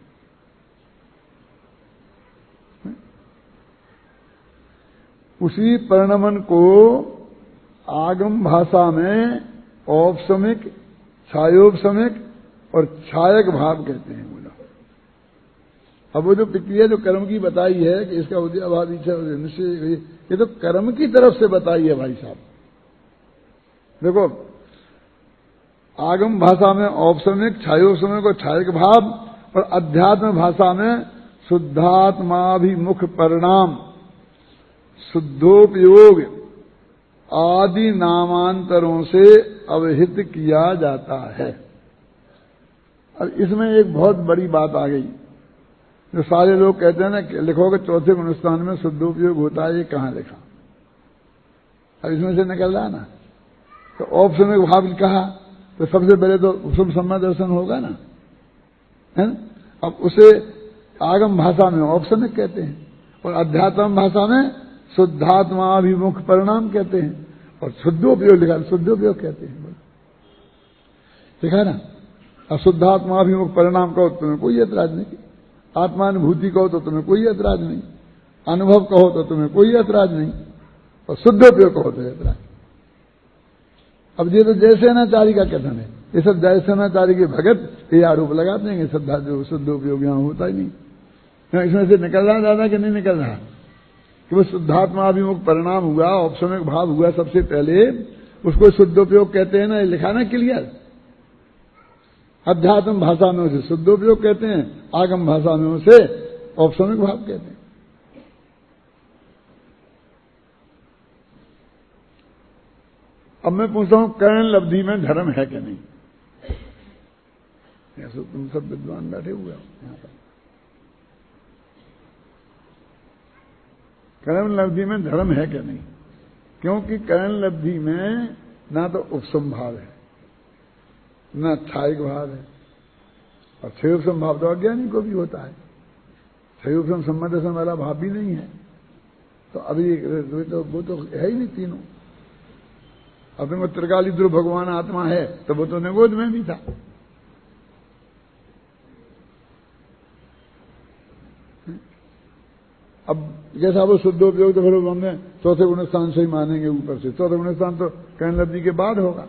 उसी परिणमन को आगम भाषा में औपसमिक, छायोपसमिक और छायक भाव कहते हैं। बोला अब वो जो प्रक्रिया जो कर्म की बताई है कि इसका उद्याभाव इच्छा निश्चय, ये तो कर्म की तरफ से बताई है भाई साहब। देखो आगम भाषा में औपसमिक, छायोपसमिक और छायक भाव, और अध्यात्म भाषा में शुद्धात्माभिमुख परिणाम, शुद्धोपयोग आदि नामांतरों से अवहित किया जाता है। अब इसमें एक बहुत बड़ी बात आ गई, जो सारे लोग कहते हैं ना, लिखोगे चौथे अनुष्ठान में शुद्धोपयोग होता है, ये कहां लिखा? अब इसमें से निकल रहा ना, तो औपसमिक भाव कहा तो सबसे पहले तो शुभ सम्मा दर्शन होगा ना, है ना? अब उसे आगम भाषा में औपसमिक कहते हैं, और अध्यात्म भाषा में शुद्धात्माभिमुख परिणाम कहते हैं, और शुद्धोपयोग लिखा शुद्धोपयोग कहते हैं। लिखा ना, अब शुद्धात्माभिमुख परिणाम कहो तो तुम्हें कोई ऐतराज नहीं, आत्मानुभूति कहो तो तुम्हें कोई ऐतराज नहीं, अनुभव कहो तो तुम्हें कोई ऐतराज नहीं, और शुद्धोपयोग कहो तो ऐतराज। अब ये तो जयसेनाचारी का कथन है, ये सब जयसेनाचारी के भगत ये आरोप लगाते हैं कि श्रद्धा जो शुद्ध उपयोग यहाँ होता ही नहीं। इसमें से निकल रहा दादा कि नहीं निकल रहा कि वो शुद्धात्माभिमुख परिणाम हुआ, औपसमिक भाव हुआ सबसे पहले, उसको शुद्धोपयोग कहते हैं ना, ये लिखा ना क्लियर। अध्यात्म भाषा में उसे शुद्धोपयोग कहते हैं, आगम भाषा में उसे औपसमिक भाव कहते हैं। अब मैं पूछता हूं करण लब्धि में धर्म है कि नहीं? ऐसे तुम सब विद्वान बैठे हुए हो यहां पर। करण लब्धि में धर्म है कि नहीं? क्योंकि करण लब्धि में ना तो उपसम भाव है, न क्षायिक भाव है, और क्षयोपसम भाव तो अज्ञानी को भी होता है। क्षयोपसम सम्मदसम वाला भाव भी नहीं है। तो अभी तो वो तो है ही नहीं तीनों। अब वो त्रिकाली ध्रुव भगवान आत्मा है तो वो तो निगोद में भी था। अब जैसा वो शुद्धोपयोग तो फिर हमने चौथे गुण स्थान से ही मानेंगे ऊपर से। चौथे गुण स्थान तो करण लब्धि के बाद होगा।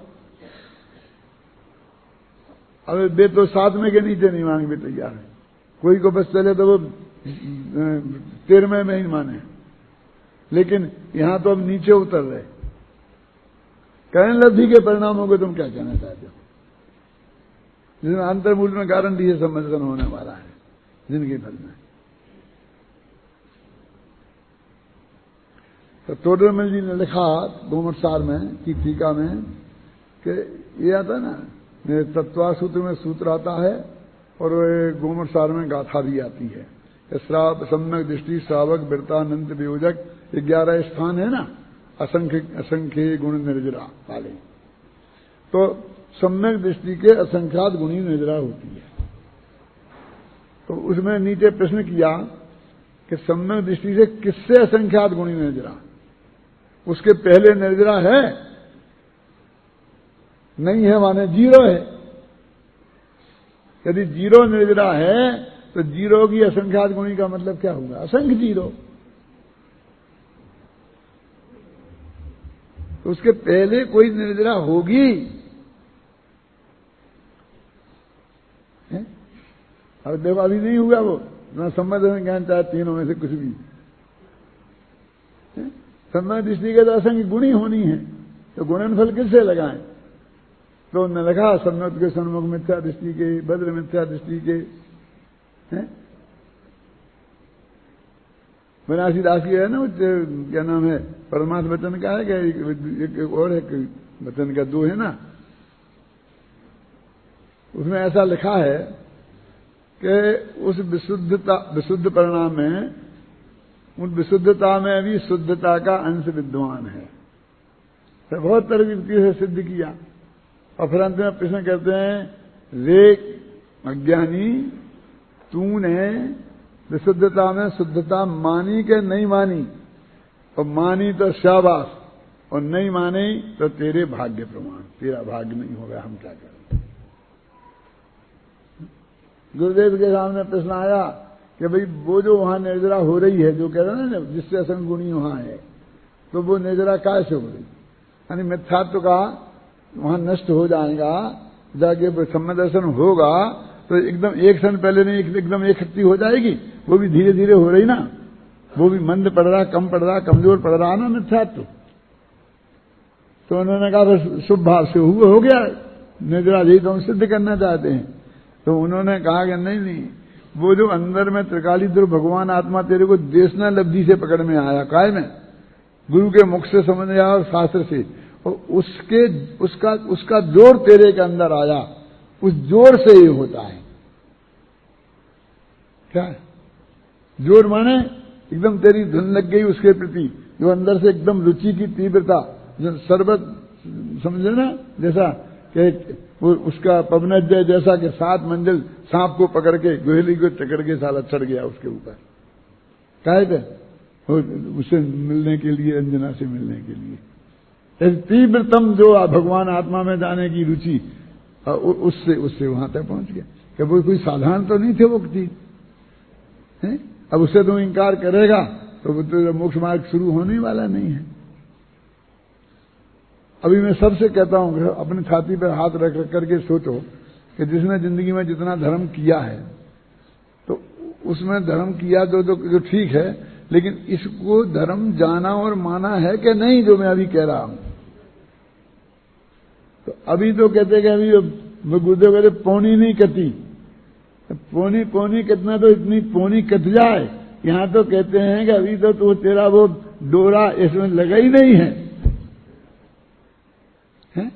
अब वे तो सातवें के नीचे नहीं मांगे भी तैयार है। कोई को बस चले तो वो तेरहवें में ही माने, लेकिन यहां तो अब नीचे उतर रहे। करण लब्धि के परिणामों को तुम क्या कहना चाहते हो? जिसमें अंतर्मूल में गारंटी है सम्मदन होने वाला है जिंदगी भर में। तो तोडरमल जी ने लिखा गोमटसार में की टीका में कि ये आता ना, तत्वा सूत्र में सूत्र आता है और गोमटसार में गाथा भी आती है। श्राव सम्यक दृष्टि श्रावक वृत्तानंत वियोजक ग्यारह स्थान है ना, असंख्य असंख्य गुण निर्जरा वाले। तो सम्यक दृष्टि के असंख्यात गुणी निर्जरा होती है। तो उसमें नीचे प्रश्न किया कि सम्यक दृष्टि से किससे असंख्यात गुणी निर्जरा? उसके पहले निर्जरा है नहीं है, माने जीरो है। यदि जीरो निर्जरा है तो जीरो की असंख्यात गुणी का मतलब क्या होगा? असंख्य जीरो। तो उसके पहले कोई निर्जरा होगी। अब देखो अभी नहीं हुआ वो ना सम्मदन ज्ञान चाहे तीनों में से कुछ भी। सम्यक दृष्टि के तो असंख्य गुणी होनी है, तो गुणनफल किससे लगाएं? तो उन्होंने लगा सम्यक के सन्मुख मिथ्या दृष्टि के, भद्र मिथ्या दृष्टि के। बनारसी दास की है ना, क्या नाम है, परमात्म वचन का है क्या? एक और एक वचन का दो है ना, उसमें ऐसा लिखा है कि उस विशुद्धता विशुद्ध परिणाम में, उन विशुद्धता में भी शुद्धता का अंश विद्वान है। तो बहुत तरकीब से सिद्ध किया और फिर अंत में प्रश्न करते हैं, रे अज्ञानी तूने विशुद्धता में शुद्धता मानी के नहीं मानी? और मानी तो शाबाश, और नहीं मानी तो तेरे भाग्य प्रमाण, तेरा भाग्य नहीं होगा, हम क्या करें? गुरुदेव के सामने प्रश्न आया कि भाई वो जो वहां निर्जरा हो रही है, जो कह रहे हैं ना जिससे असंग गुणी वहां है, तो वो निर्जरा कैसे हो रही? यानी मिथ्यात्व का वहां नष्ट हो जाएगा, जाके सम्मदर्शन होगा तो एकदम एक क्षण पहले नहीं एकदम एक शक्ति हो जाएगी। वो भी धीरे धीरे हो रही ना, वो भी मंद पड़ रहा, कम पड़ रहा, कमजोर पड़ रहा ना मिथ्यात्व। तो उन्होंने कहा बस शुभ भाव से हुआ हो गया निर्जरा, यही तो हम सिद्ध करना चाहते हैं। तो उन्होंने कहा कि नहीं नहीं, वो जो अंदर में त्रिकाली ध्रुव भगवान आत्मा तेरे को देशना लब्धि से पकड़ में आया, काय में गुरु के मुख से समझ आया और शास्त्र से, और उसके उसका उसका जोर तेरे के अंदर आया, उस जोर से ये होता है। क्या जोर माने? एकदम तेरी धुन लग गई उसके प्रति, जो अंदर से एकदम रुचि की तीव्रता, जो शरबत समझे ना, जैसा कि वो उसका पवनजय जैसा कि सात मंजिल सांप को पकड़ के गोहेली को चकड़ के साला चढ़ गया उसके ऊपर, काहे पे? उससे मिलने के लिए, अंजना से मिलने के लिए। तीव्रतम जो भगवान आत्मा में जाने की रुचि, उससे उससे वहां तक पहुंच गया कि वो कोई साधारण तो नहीं थे वो चीज। अब उससे तुम इंकार करेगा तो वो तो मोक्ष मार्ग शुरू होने वाला नहीं है। अभी मैं सबसे कहता हूं कि अपनी छाती पर हाथ रख रख करके सोचो कि जिसने जिंदगी में जितना धर्म किया है, तो उसमें धर्म किया तो, तो, तो ठीक है, लेकिन इसको धर्म जाना और माना है कि नहीं, जो मैं अभी कह रहा हूं। तो अभी तो कहते कि अभी गुरुदेव कहते पौनी नहीं कती, तो पौनी पौनी कितना तो इतनी पौनी कट जाए। यहां तो कहते हैं कि अभी तो तो तेरा वो डोरा इसमें लगा ही नहीं है, है?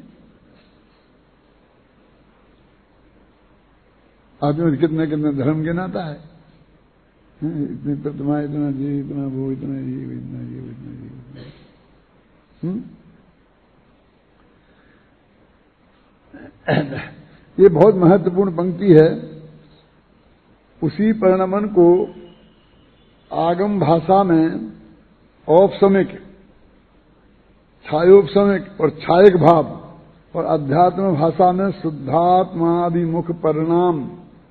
आदमी कितने कितने धर्म गिनाता है, इतनी प्रतिमा, इतना जी, इतना वो, इतना ये, इतना ये, इतना ये, हम्म ये बहुत महत्वपूर्ण पंक्ति है। उसी परिणमन को आगम भाषा में औपसमिक, छायोपसमिक और छायक भाव, और अध्यात्म भाषा में शुद्धात्माभिमुख परिणाम,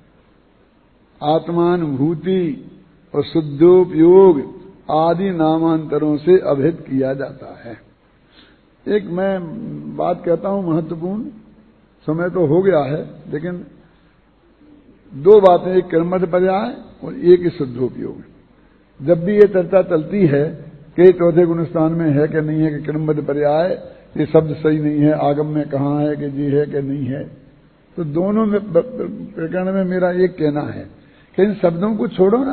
आत्मानुभूति और शुद्धोपयोग आदि नामांतरों से अभेद किया जाता है। एक मैं बात कहता हूं महत्वपूर्ण, समय तो हो गया है, लेकिन दो बातें, एक कर्मठ पर्याय और एक शुद्धोपयोग। जब भी ये चर्चा चलती है कि चौथे गुणस्थान में है कि नहीं है, कि कर्मठ पर्याय ये शब्द सही नहीं है, आगम में कहाँ है कि जी है कि नहीं है, तो दोनों में प्रकरण में मेरा एक कहना है कि इन शब्दों को छोड़ो ना।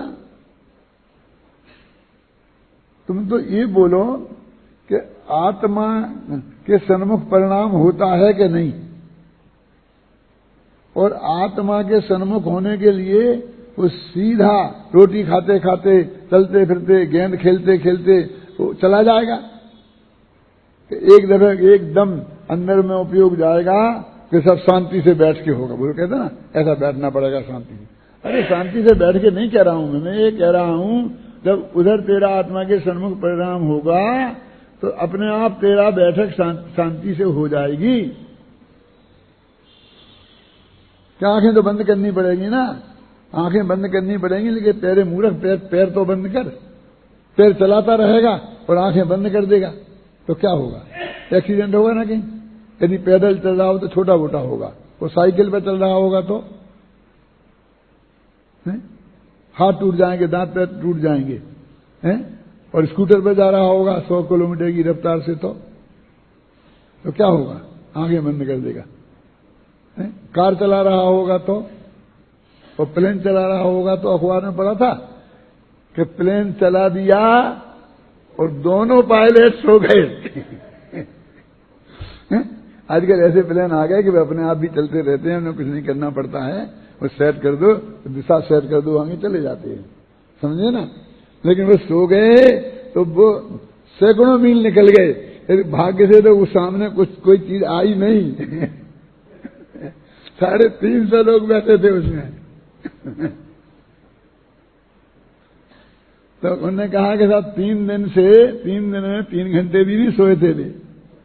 तुम तो ये बोलो कि आत्मा के सन्मुख परिणाम होता है कि नहीं, और आत्मा के सन्मुख होने के लिए वो सीधा रोटी खाते खाते, चलते फिरते, गेंद खेलते खेलते वो चला जाएगा, कि एक दफे एकदम अंदर में उपयोग जाएगा कि सब शांति से बैठ के होगा। वो कहते ना ऐसा बैठना पड़ेगा शांति से। अरे शांति से बैठ के नहीं कह रहा हूं मैं, मैं ये कह रहा हूं जब उधर तेरा आत्मा के सन्मुख परिणाम होगा तो अपने आप तेरा बैठक शांति से हो जाएगी। क्या आंखें तो बंद करनी पड़ेगी ना, आंखें बंद करनी पड़ेंगी, लेकिन तेरे मूर्ख पैर पैर तो बंद कर। पैर चलाता रहेगा और आंखें बंद कर देगा तो क्या होगा? एक्सीडेंट होगा ना कहीं। यदि पैदल चल रहा हो तो छोटा मोटा होगा, वो साइकिल पर चल रहा होगा तो है? हाथ टूट जाएंगे, दांत पैर टूट जाएंगे, हैं? और स्कूटर पर जा रहा होगा सौ किलोमीटर की रफ्तार से तो तो क्या होगा? आंखें बंद कर देगा। है? कार चला रहा होगा तो, और प्लेन चला रहा होगा तो, अखबार में पढ़ा था कि प्लेन चला दिया और दोनों पायलट सो गए। आजकल ऐसे प्लेन आ गए कि वे अपने आप भी चलते रहते हैं, उन्हें कुछ नहीं करना पड़ता है, वो सेट कर दो, दिशा सेट कर दो, आगे चले जाते हैं, समझे ना। लेकिन वो सो गए तो वो सैकड़ों मील निकल गए, भाग्य से तो उस सामने कुछ कोई चीज आई नहीं। साढ़े तीन सौ लोग बैठे थे उसमें। तो उन्होंने कहा कि साहब तीन दिन से तीन दिन में तीन घंटे भी नहीं सोए थे ले।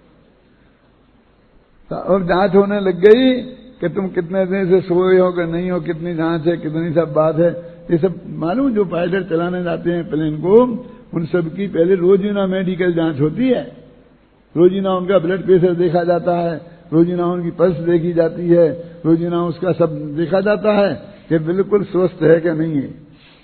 और जांच होने लग गई कि तुम कितने दिन से सोए हो कि नहीं हो, कितनी जांच है, कितनी सब बात है, ये सब मालूम। जो पायलट चलाने जाते हैं प्लेन को, उन सब की पहले रोजीना मेडिकल जांच होती है, रोजीना उनका ब्लड प्रेशर देखा जाता है, रोजीना उनकी पल्स देखी जाती है, रोजीना उसका सब देखा जाता है कि बिल्कुल स्वस्थ है कि नहीं है।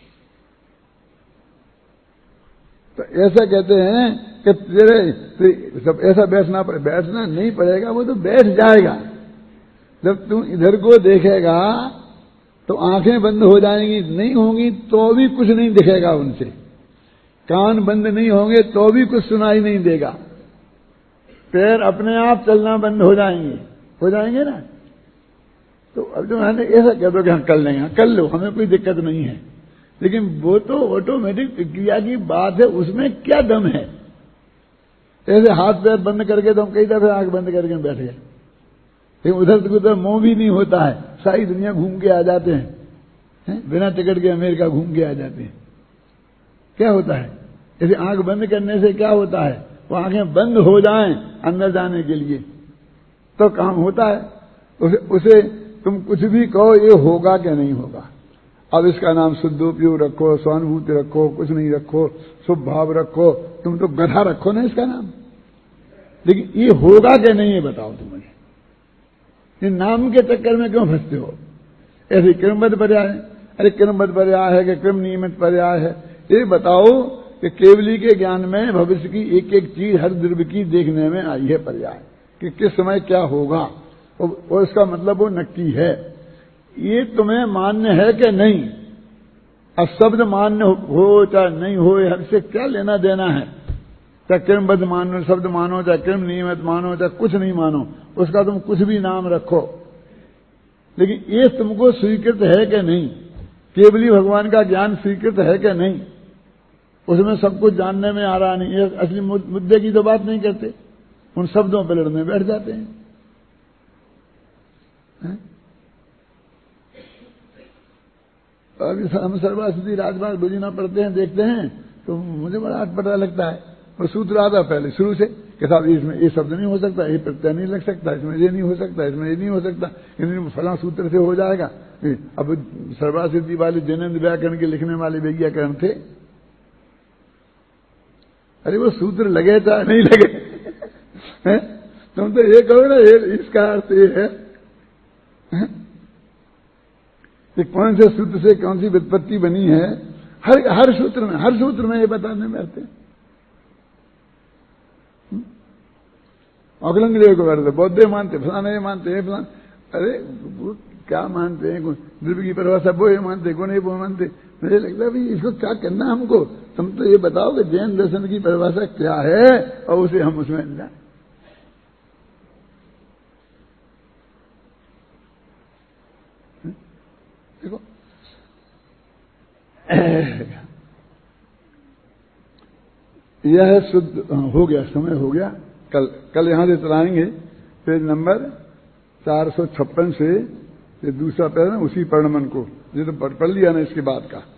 तो ऐसा कहते हैं कि तेरे सब ऐसा बैठना पड़े, बैठना नहीं पड़ेगा, वो तो बैठ जाएगा। जब तुम इधर को देखेगा तो आंखें बंद हो जाएंगी, नहीं होंगी तो भी कुछ नहीं दिखेगा उनसे, कान बंद नहीं होंगे तो भी कुछ सुनाई नहीं देगा, पैर अपने आप चलना बंद हो जाएंगे, हो जाएंगे ना। तो अब जो मैंने ऐसा कह दो कि हाँ कर लेंगे, हाँ कर लो, हमें कोई दिक्कत नहीं है, लेकिन वो तो ऑटोमेटिक प्रक्रिया की बात है, उसमें क्या दम है। ऐसे हाथ पैर बंद करके तो हम कई दफे आंख बंद करके बैठ गए, लेकिन उधर से उधर मोह भी नहीं होता है, सारी दुनिया घूम के आ जाते हैं, है? बिना टिकट के अमेरिका घूम के आ जाते हैं। क्या होता है? जैसे आंख बंद करने से क्या होता है, वो आंखें बंद हो जाएं अंदर जाने के लिए तो काम होता है। उसे, उसे तुम कुछ भी कहो ये होगा क्या नहीं होगा। अब इसका नाम शुद्धोपयोग रखो, सहानुभूति रखो, कुछ नहीं रखो, शुभ भाव रखो, तुम तो गधा रखो ना इसका नाम, लेकिन ये होगा कि नहीं ये बताओ तुम मुझे। ये नाम के चक्कर में क्यों फंसते हो? ऐसे क्रमबद्ध पर्याय, अरे क्रमबद्ध पर्याय है कि क्रम नियमित पर्याय है? ये बताओ कि केवली के ज्ञान में भविष्य की एक एक चीज हर द्रव्य की देखने में आई है पर्याय कि किस समय क्या होगा, और इसका मतलब वो नक्की है। ये तुम्हें मान्य है कि नहीं? अब शब्द मान्य हो चाहे नहीं हो, हमसे क्या लेना देना है? चाहे क्रमबद्ध मानो, शब्द मानो, चाहे क्रम नियमित मानो, चाहे कुछ नहीं मानो, उसका तुम कुछ भी नाम रखो, लेकिन ये तुमको स्वीकृत है कि नहीं? केवली भगवान का ज्ञान स्वीकृत है कि नहीं? उसमें सब कुछ जानने में आ रहा नहीं। ये असली मुद्दे की तो बात नहीं करते, उन शब्दों पर लड़ने बैठ जाते हैं, हैं? अभी हम सर्वासिद्धि राजभाग बुझना पढ़ते हैं, देखते हैं तो मुझे बड़ा अटपटा लगता है। वो सूत्र आता पहले शुरू से कि साहब इसमें ये शब्द नहीं हो सकता, ये प्रत्यय नहीं लग सकता, इसमें ये नहीं हो सकता, इसमें ये नहीं हो सकता, इन फला सूत्र से हो जाएगा। अब सर्वासिद्धि वाले जैनेन्द्र व्याकरण के लिखने वाले व्याकरण थे, अरे वो सूत्र लगे चाहे नहीं लगे हैं? तुम तो ये कहो ना, ये इसका अर्थ ये है, है? कि कौन से सूत्र से कौन सी व्युत्पत्ति बनी है, हर हर सूत्र में हर सूत्र में ये बताने में रहते हैं। अकलंग को करते, बौद्ध मानते, फलाना ये मानते हैं, फलाना, अरे वो क्या मानते हैं? द्रव्य की परिभाषा वो ये मानते, कौन ये वो मानते। मुझे लगता है भाई इसको क्या करना हमको? तुम तो ये बताओ कि जैन दर्शन की परिभाषा क्या है और उसे हम उसमें जाए। देखो यह शुद्ध हो गया, समय हो गया। कल कल यहां से चलाएंगे पेज नंबर चार सौ छप्पन से, ये दूसरा पैर ना उसी पर्णमन को, ये तो पढ़ लिया ना इसके बाद का।